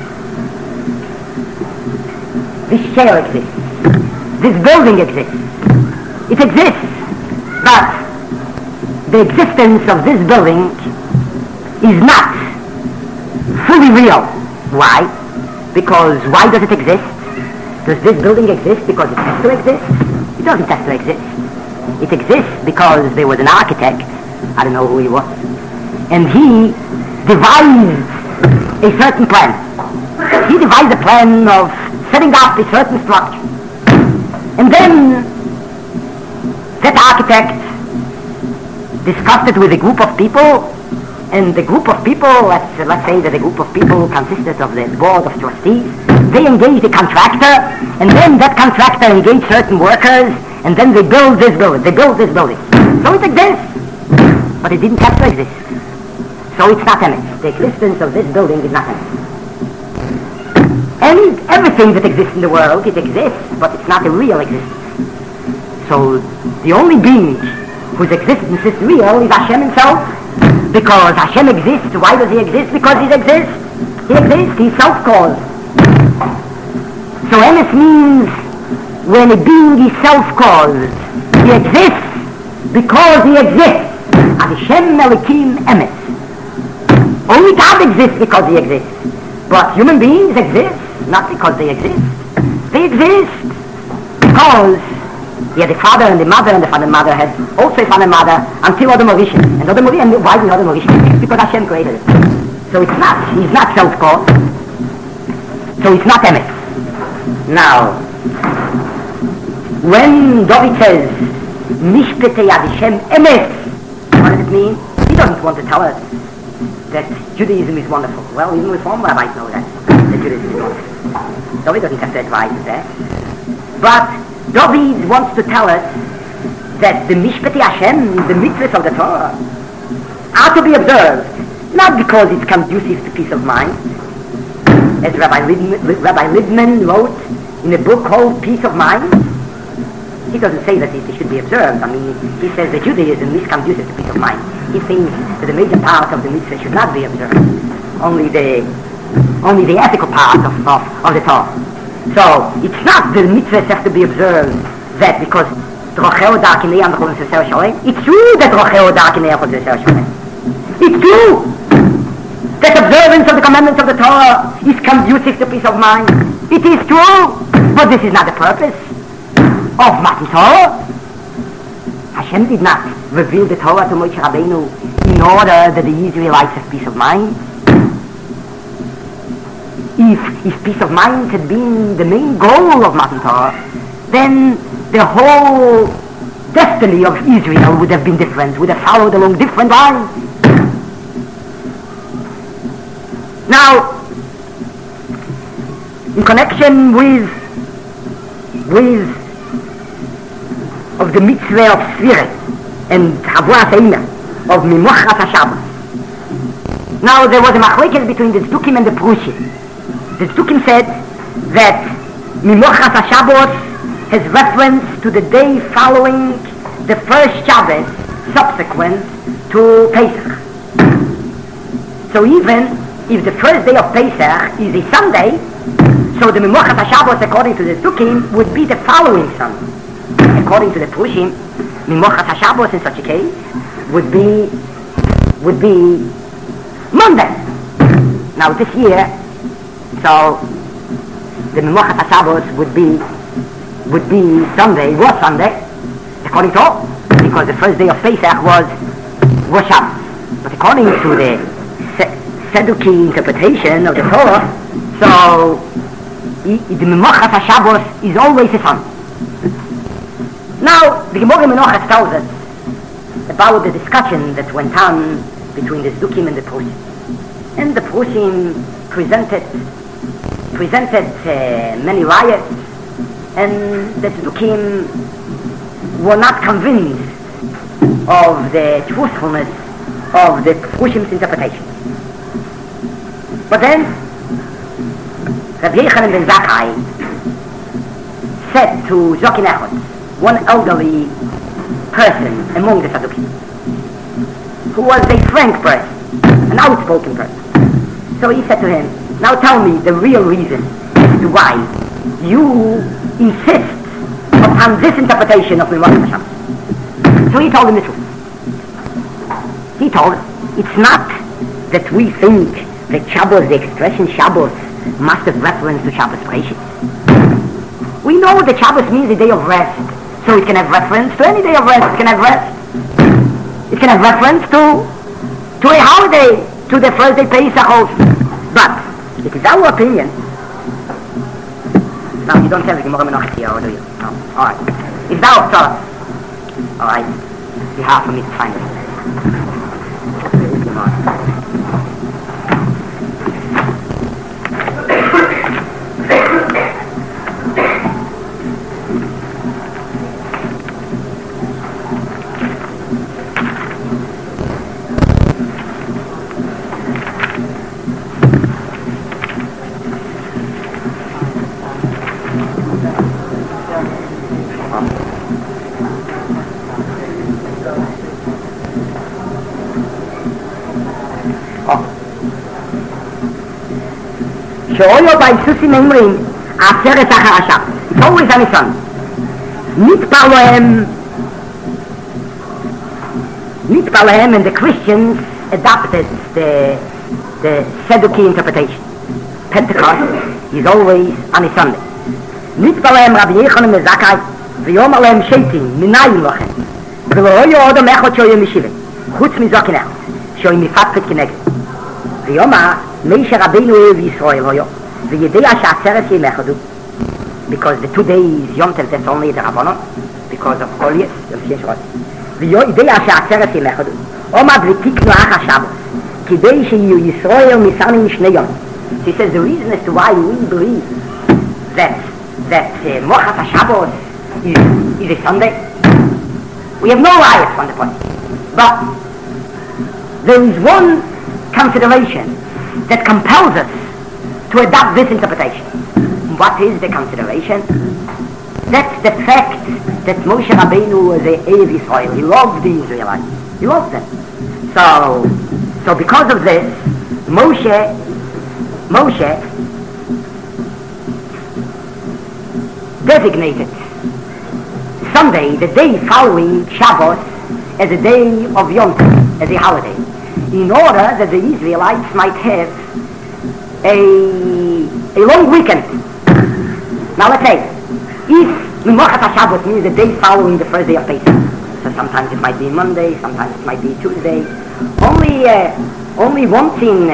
[SPEAKER 1] This chair exists. This building exists. It exists, but the existence of this building is not fully real. Why? Because why does it exist? Does this building exist because it has to exist? It doesn't have to exist. It exists because there was an architect, I don't know who he was, and he devised a certain plan. He devised a plan of setting up a certain structure. And then that architect discussed it with a group of people, and the group of people, let's say that the group of people consisted of the board of trustees. They engaged a contractor, and then that contractor engaged certain workers, and then they build this building. So it exists, but it didn't have to exist. So it's not emes. The existence of this building is not emes. And everything that exists in the world, it exists, but it's not a real existence. So the only being whose existence is real is Hashem himself. Because Hashem exists. Why does he exist? Because he exists. He exists. He's self-caused. So emes means when a being is self-caused. He exists because he exists. Hashem Elokim emes. Only God exists because he exists. But human beings exist not because they exist. They exist because he had a father and a mother, and the father and mother had also a father and mother until Adam Rishon. And Adam Rishon, and why did Adam Rishon exist? Because Hashem created it. So it's not, he's not self-caused. So it's not emes. Now, when David says, Mishpetei Yad Hashem emes, what does it mean? He doesn't want to tell us that Judaism is wonderful. Well, even Reform rabbis know that Judaism is wonderful. David doesn't have to advise that. But David wants to tell us that the Mishpetei Hashem, the mitzvahs of the Torah, are to be observed, not because it's conducive to peace of mind, as Rabbi Libman wrote in a book called Peace of Mind. He doesn't say that it should be observed. I mean, he says that Judaism is conducive to peace of mind. He thinks that the major part of the mitzvah should not be observed, only the ethical part of the Torah. So it's not the mitzvahs have to be observed that because it's true that it's true that observance of the commandments of the Torah is conducive to peace of mind. It is true, but this is not the purpose of Matan Torah. Hashem did not reveal the Torah to Moshe Rabbeinu in order that the Israelites have peace of mind. If peace of mind had been the main goal of Matan Torah, then the whole destiny of Israel would have been different, would have followed along different lines. Now, in connection with of the mitzvah of Sfirat and Havua Seina of Mimochas HaShabbos. Now, there was a machlekes between the Tzdukim and the Prushim. The Tzdukim said that Mimochas HaShabbos has reference to the day following the first Shabbos subsequent to Pesach. So even if the first day of Pesach is a Sunday, so the Mimochas HaShabbos, according to the Tzdukim, would be the following Sunday. According to the Prushim, Mimochas HaShabbos in such a case would be Monday. Now this year, so the Mimochas HaShabbos would be Sunday, was Sunday, according to all, because the first day of Pesach was Shabbos. But according to the Sadducee interpretation of the Torah, so the Mimochas HaShabbos is always a Sunday. Now, the Gemara Menachos tells us about the discussion that went on between the Tzdukim and the Prushim. And the Prushim presented many riots and the Tzdukim were not convinced of the truthfulness of the Prushim's interpretation. But then Rabbi Yechanan ben Zakkai said to Zokin Echad, one elderly person among the Sadducees, who was a frank person, an outspoken person. So he said to him, now tell me the real reason as to why you insist upon this interpretation of Memorial Shabbos. So he told him the truth. He told him, it's not that we think that Shabbos, the expression Shabbos, must have reference to Shabbos Breshit. We know that Shabbos means a day of rest, so it can have reference to any day of rest. It can have rest. It can have reference to a holiday, to the first day Pesach also. But it is our opinion. No, you don't have the Gemara Menachos here, or do you? No. All right. It's our thought. All right. You have for me to find it. שאויו בהיסוסים אומרים עצרת אחר השבת. It's always on its own. Nitpalehem and the Christians adopted the Sadducee interpretation. Pentecost is always on its Sunday. Nitpalehem Rabbi Yechanan ben Zakkai ויאמר להם שייטים מנין לכם ולא יהיה אדם אחד שיהיה משיבה חוץ מזוקין אחד שיהיה מפתפת כנגד ויאמר משה רבינו אוהב ישראל היה וידע שהעצרת יהיה מאחדו because the 2 days Yom Tov that's only the Rabbanon because of Goliath וידע שהעצרת יהיה מאחדו עומד ותיקנו אחר שבת כדי שיהיו ישראל מסענים משני יום. He says the reason as to why we believe that Mochat HaShabbos is a Sunday. We have no riots on the point. But there is one consideration that compels us to adopt this interpretation. What is the consideration? That's the fact that Moshe Rabbeinu was a Erev Yisrael. He loved the Israelites. He loved them. So because of this, Moshe designated Sunday, the day following Shabbos, as a day of Yom Tov, as a holiday, in order that the Israelites might have a long weekend. Now let's say, if Mimochat HaShabbos means the day following the first day of Pesach, so sometimes it might be Monday, sometimes it might be Tuesday, only once in,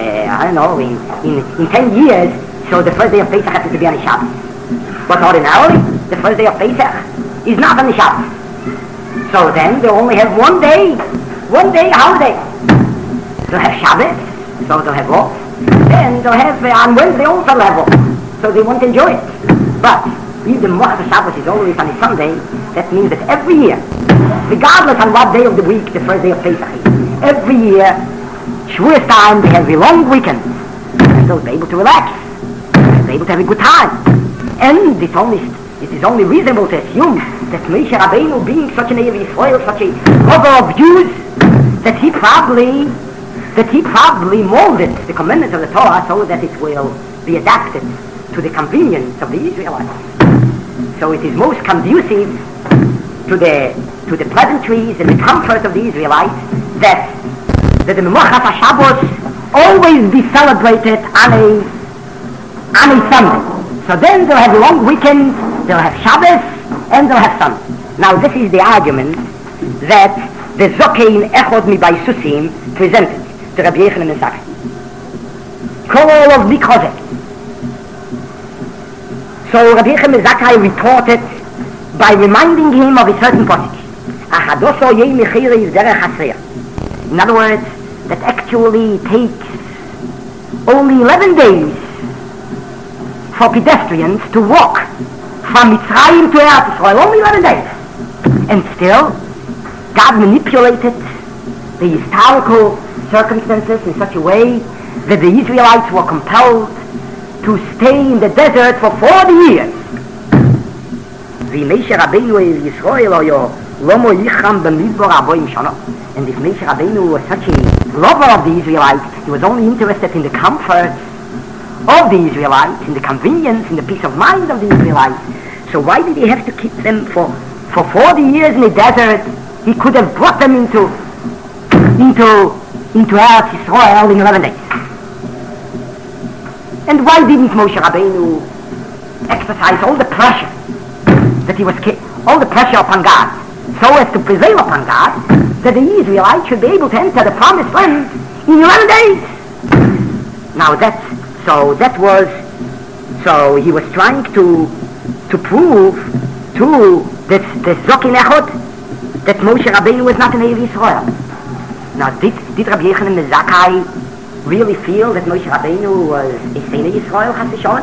[SPEAKER 1] in 10 years, so the first day of Pesach has to be on a Shabbos. But ordinarily, the first day of Pesach is not on the Shabbos. So then they only have one day holiday. They'll have Shabbos, so they'll have off. Then they'll have, on Wednesday also they'll have off. So they won't enjoy it. But if the Mochat Shabbos is always on a Sunday, that means that every year, regardless on what day of the week the first day of Pesach is, every year, Shavuos time, they have a long weekend. So they're able to relax. They're able to have a good time. And it is only reasonable to assume that Moshe Rabbeinu, being such an Erev Yisrael, such a lover of Jews, that he probably molded the commandments of the Torah so that it will be adapted to the convenience of the Israelites. So it is most conducive to the pleasantries and the comfort of the Israelites that the Mimochat HaShabbos always be celebrated on a Sunday. So then they'll have a long weekend, they'll have Shabbos, and they'll have Sunday. Now this is the argument that the Zokein Echod Mi Baisusim presented to Rabbi Yechanan ben Zakkai. Kol of Mikozek. So Rabbi Yechanan ben Zakkai retorted by reminding him of a certain posik. Achadoso yei mechira is derech hasreya. In other words, that actually takes only 11 days for pedestrians to walk from Mitzrayim to Eretz Yisrael, only 11 days. And still, God manipulated the historical circumstances in such a way that the Israelites were compelled to stay in the desert for 40 years. And if Moshe Rabbeinu was such a lover of the Israelites, he was only interested in the comfort of the Israelites, in the convenience, in the peace of mind of the Israelites. So why did he have to keep them for 40 years in the desert? He could have brought them into Eretz Yisrael in 11 days. And why didn't Moshe Rabbeinu exercise all the pressure that he was all the pressure upon God, so as to prevail upon God, that the Israelites should be able to enter the promised land in 11 days? Now so he was trying to prove to the Zokin Echad that Moshe Rabbeinu was not an Erev Yisrael. Now did Rabbi Yochanan ben Zakkai really feel that Moshe Rabbeinu was a Seinei Yisrael, Chas v'Sholem?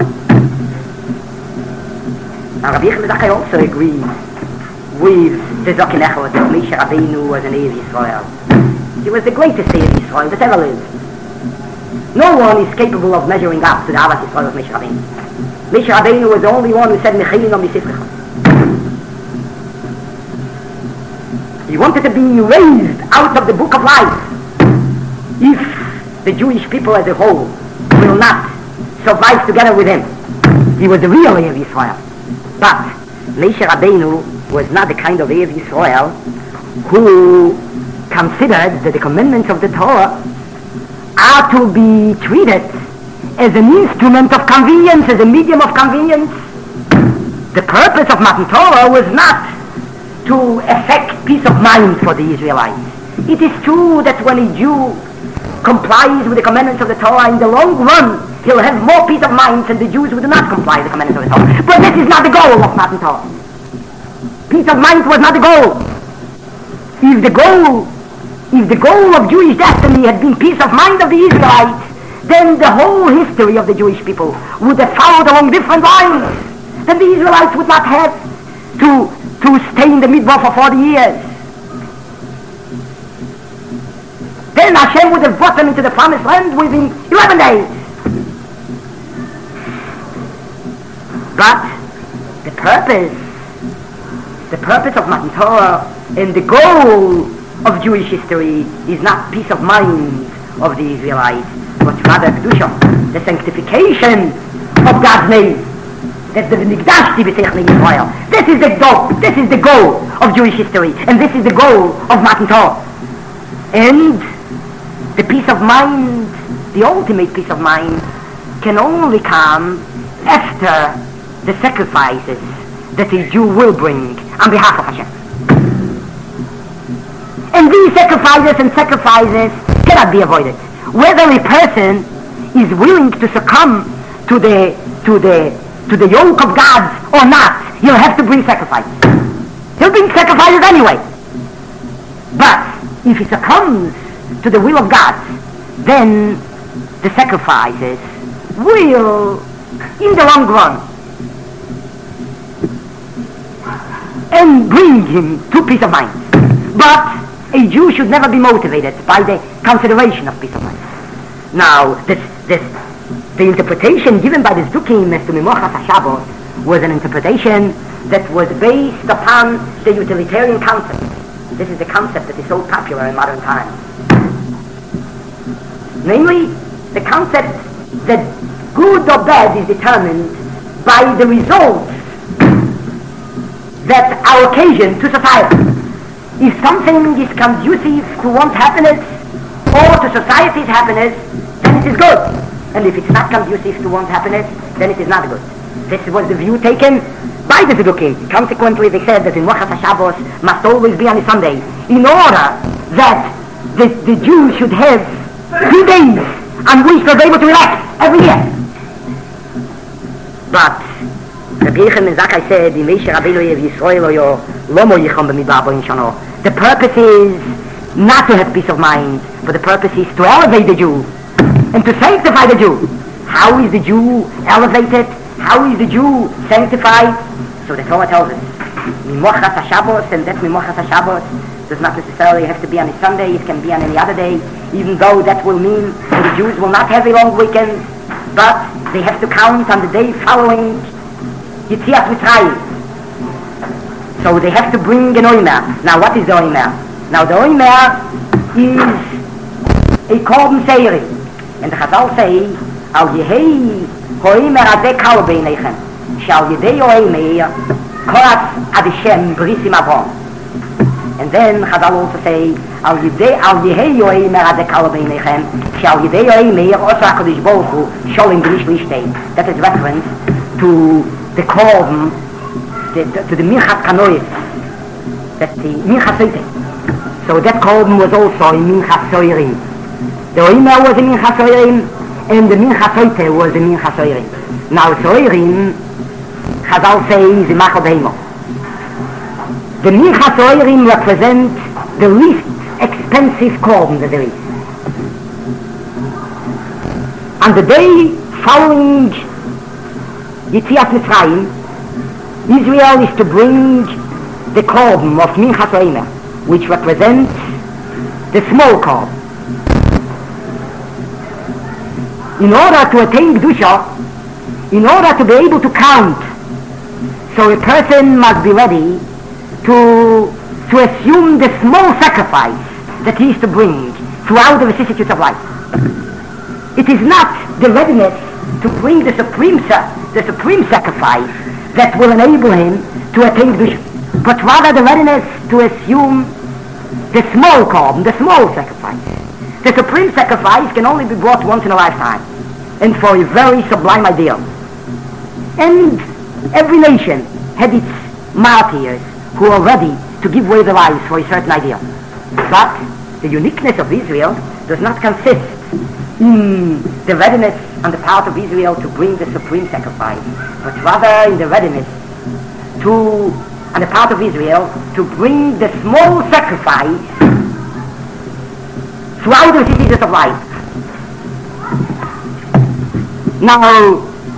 [SPEAKER 1] Now Rabbi Yochanan ben Zakkai also agreed with the Zokin Echad that Moshe Rabbeinu was an Erev Yisrael. He was the greatest Erev Yisrael that ever lived. No one is capable of measuring up to the Ahavas Yisrael of Moshe Rabbeinu. Moshe Rabbeinu was the only one who said Mechilin o Misifrecha. He wanted to be erased out of the book of life if the Jewish people as a whole will not survive together with him. He was the real Erev Yisrael. But Moshe Rabbeinu was not the kind of Erev Yisrael who considered that the commandments of the Torah are to be treated as an instrument of convenience, as a medium of convenience. The purpose of Matan Torah was not to effect peace of mind for the Israelites. It is true that when a Jew complies with the commandments of the Torah, in the long run he'll have more peace of mind than the Jews who do not comply with the commandments of the Torah. But this is not the goal of Matan Torah. Peace of mind was not the goal. If the goal of Jewish destiny had been peace of mind of the Israelites, then the whole history of the Jewish people would have followed along different lines. Then the Israelites would not have to stay in the Midbar for 40 years. Then Hashem would have brought them into the promised land within 11 days. But the purpose of Matan Torah and the goal of Jewish history is not peace of mind of the Israelites, but rather Kedusha, the sanctification of God's name. That's the Mikdash Tivitech Yisrael. This is the goal of Jewish history, and this is the goal of Matan Torah. And the peace of mind, the ultimate peace of mind, can only come after the sacrifices that a Jew will bring on behalf of Hashem. And these sacrifices cannot be avoided. Whether a person is willing to succumb to the yoke of God or not, he'll have to bring sacrifices. He'll bring sacrifices anyway. But if he succumbs to the will of God, then the sacrifices will, in the long run, and bring him to peace of mind. But a Jew should never be motivated by the consideration of peace of mind. Now, the interpretation given by the Zdukim as to Mimochas HaShabbos was an interpretation that was based upon the utilitarian concept. This is the concept that is so popular in modern times. Namely, the concept that good or bad is determined by the results that are occasioned to society. If something is conducive to one's happiness or to society's happiness, then it is good. And if it's not conducive to one's happiness, then it is not good. This was the view taken by the Zedukim. Consequently, they said that the Mimochas HaShabbos must always be on a Sunday, in order that the Jews should have 3 days on which they're able to relax every year. But Rabbi Yochanan ben Zakkai said, the purpose is not to have peace of mind, but the purpose is to elevate the Jew and to sanctify the Jew. How is the Jew elevated? How is the Jew sanctified? So So the Torah tells us, Mimochas HaShabbos, and that Mimochas HaShabbos does not necessarily have to be on a Sunday, it can be on any other day, even though that will mean that the Jews will not have a long weekend, but they have to count on the day following Yetziat Mitzrayim. So they have to bring an Omer. Now what is the Omer? Now the Omer is a Korban Seiri. And the Chazal say, Al Yehei Hoimer Adeh Kal Beinechem, Shal Yedei Omer Koratz Ad Hashem Brisim Avon. And then Chazal also say, Al Yehei Omer Adeh Kal Beinechem, Shal Yedei Omer Osa HaKadosh Baruch Hu Sholem B'Nish Lishtei. That is reference to the Korban, to the Minchas Kanois, that the Minchas Soite. So that Korban was also in Minchas Soirim. The Omer was in Minchas Soirim, and the Minchas Soite was in Minchas Soirim. Now Soirim, Chazal says, the Machal Behemo. The Minchas Soirim represent the least expensive Korban that there is. On the day following Yetziat Mitzrayim, Israel is to bring the Korban of Minchas Omer, which represents the small Korban. In order to attain Kedusha, in order to be able to count, so a person must be ready to assume the small sacrifice that he is to bring throughout the vicissitudes of life. It is not the readiness to bring the supreme sacrifice that will enable him to attain Kedusha, but rather the readiness to assume the small Korban, the small sacrifice. The supreme sacrifice can only be brought once in a lifetime, and for a very sublime ideal. And every nation had its martyrs who are ready to give away their lives for a certain ideal. But the uniqueness of Israel does not consist in the readiness on the part of Israel to bring the supreme sacrifice, but rather in the readiness on the part of Israel to bring the small sacrifice throughout the vicissitudes of life. Now,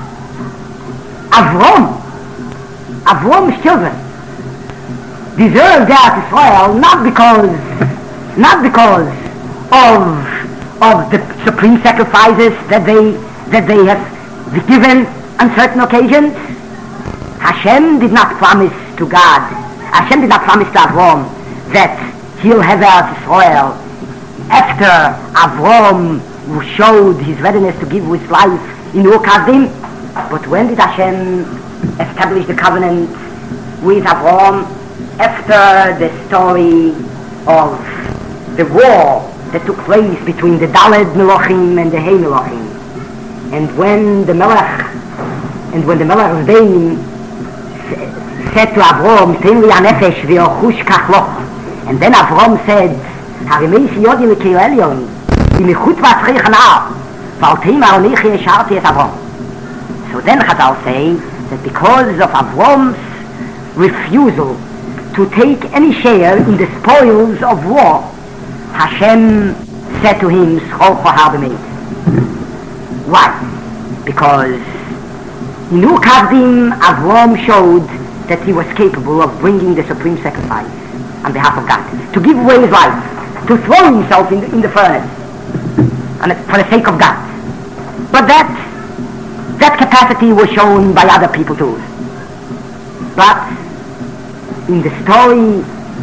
[SPEAKER 1] Avrom's children deserve that Israel not because of the supreme sacrifices that they have given on certain occasions. Hashem did not promise to Avrom that he'll have Eretz Israel after Avrom showed his readiness to give his life in Ur Kasdim. But when did Hashem establish the covenant with Avrom? After the story of the war that took place between the Daled Melochim and the Hey Melochim. And when the Melech Zdein said to Avrom, Ten li hanefesh v'yochush kach loch. And then Avrom said, Harimei siyodi l'keil elyon, imichut v'atzrei chana'ar, v'alteim aronechi esharti et Avrom. So then Chazal say that because of Avrom's refusal to take any share in the spoils of war, Hashem said to him, Schol chahar b'meid. Why? Because in Ur Kasdim, Avrom showed that he was capable of bringing the supreme sacrifice on behalf of God, to give away his life, to throw himself in the furnace for the sake of God. But that capacity was shown by other people too. But in the story,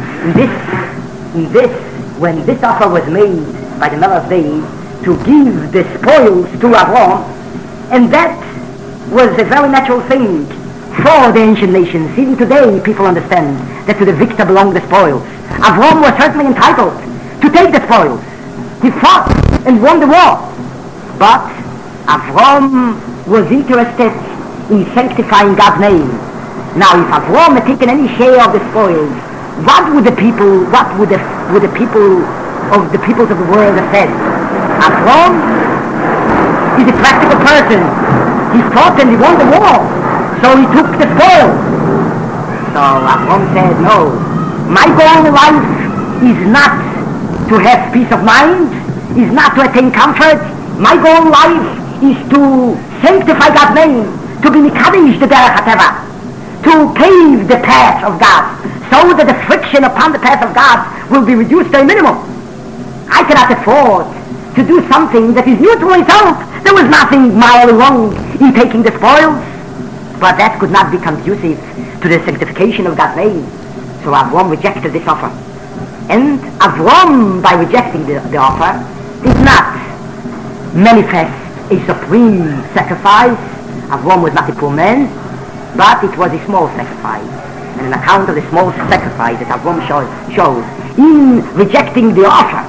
[SPEAKER 1] when this offer was made by the Melech Zdein to give the spoils to Avrom, and that was a very natural thing for the ancient nations. Even today people understand that to the victor belong the spoils. Avrom was certainly entitled to take the spoils. He fought and won the war. But Avrom was interested in sanctifying God's name. Now if Avrom had taken any share of the spoils, what would the peoples of the world have said? Avrom is a practical person. He fought and he won the war, so he took the spoil. So Avrom said, no, my goal in life is not to have peace of mind, is not to attain comfort. My goal in life is to sanctify God's name, to be Mikadosh the Derech HaTeva, to pave the path of God, so that the friction upon the path of God will be reduced to a minimum. I cannot afford to do something that is neutral itself. There was nothing morally wrong in taking the spoils, but that could not be conducive to the sanctification of God's name. So Avram rejected this offer. And Avram, by rejecting the offer, did not manifest a supreme sacrifice. Avram was not a poor man, but it was a small sacrifice. And an account of the small sacrifice that Avram shows in rejecting the offer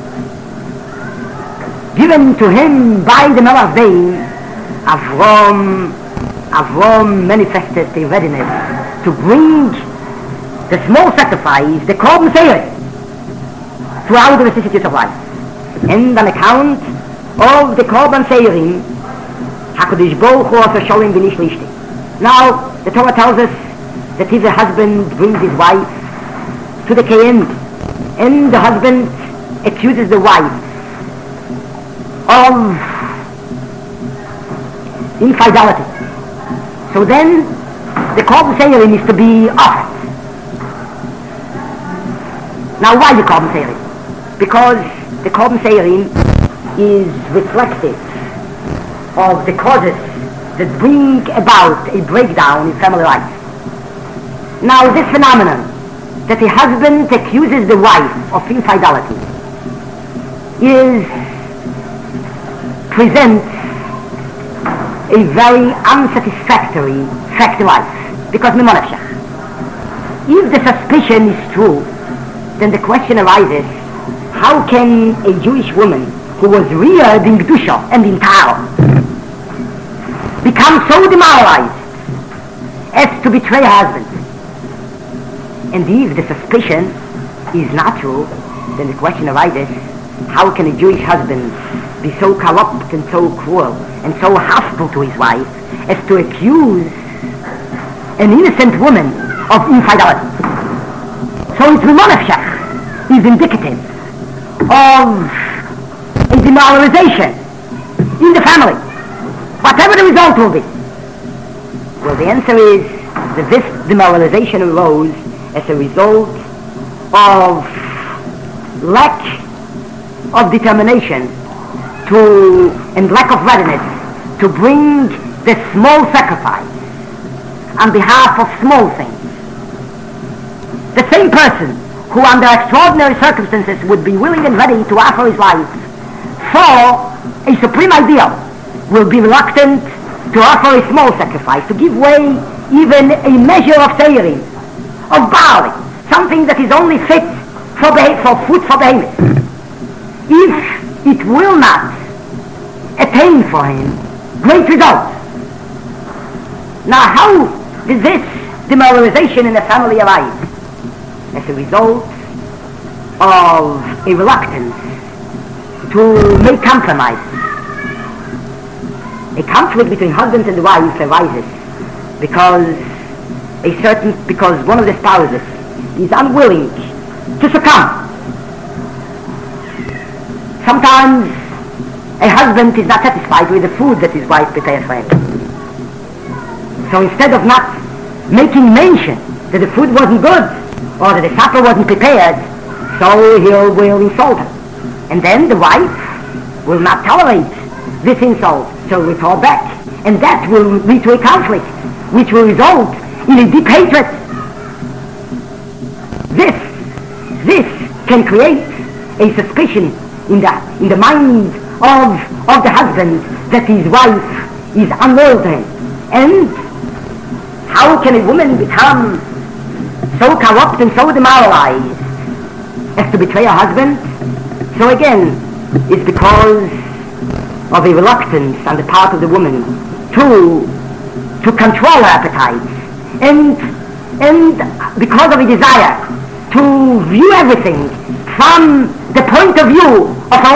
[SPEAKER 1] given to him by the Melech Day, Avram manifested a readiness to bring the small sacrifice, the Korban Seirim, throughout the vicissitudes of life. And an account of the Korban Seirim, HaKadosh Baruch Hu also showing B'nish Lishti. Now, the Torah tells us that if the husband brings his wife to the Kayin, and the husband accuses the wife of infidelity, so then the Korban Seirim is to be offered. Now, why the Korban Seirim? Because the Korban Seirim is reflective of the causes that bring about a breakdown in family life. Now, this phenomenon that the husband accuses the wife of infidelity presents a very unsatisfactory fact in life, because if the suspicion is true, then the question arises, how can a Jewish woman who was reared in Kedusha and in Tahara become so demoralized as to betray her husband? And if the suspicion is not true, then the question arises, how can a Jewish husband be so corrupt and so cruel and so hostile to his wife as to accuse an innocent woman of infidelity? So it's Monafshach is indicative of a demoralization in the family, whatever the result will be. Well, the answer is that this demoralization arose as a result of lack of determination and lack of readiness to bring the small sacrifice on behalf of small things. The same person who under extraordinary circumstances would be willing and ready to offer his life for a supreme ideal will be reluctant to offer a small sacrifice, to give way even a measure of seirim, of barley, something that is only fit for food for behemoth, if it will not attain for him great results. Now, how did this demoralization in the family arise? As a result of a reluctance to make compromises. A conflict between husband and wife arises because one of the spouses is unwilling to succumb. Sometimes a husband is not satisfied with the food that his wife prepares for him. So instead of not making mention that the food wasn't good or that the supper wasn't prepared, so he will insult her. And then the wife will not tolerate this insult, so retort back. And that will lead to a conflict, which will result in a deep hatred. This can create a suspicion in the mind of the husband that his wife is unloyal to him. And how can a woman become so corrupt and so demoralized as to betray her husband? So again, it's because of a reluctance on the part of the woman to control her appetites, and because of a desire to view everything from the point of view of her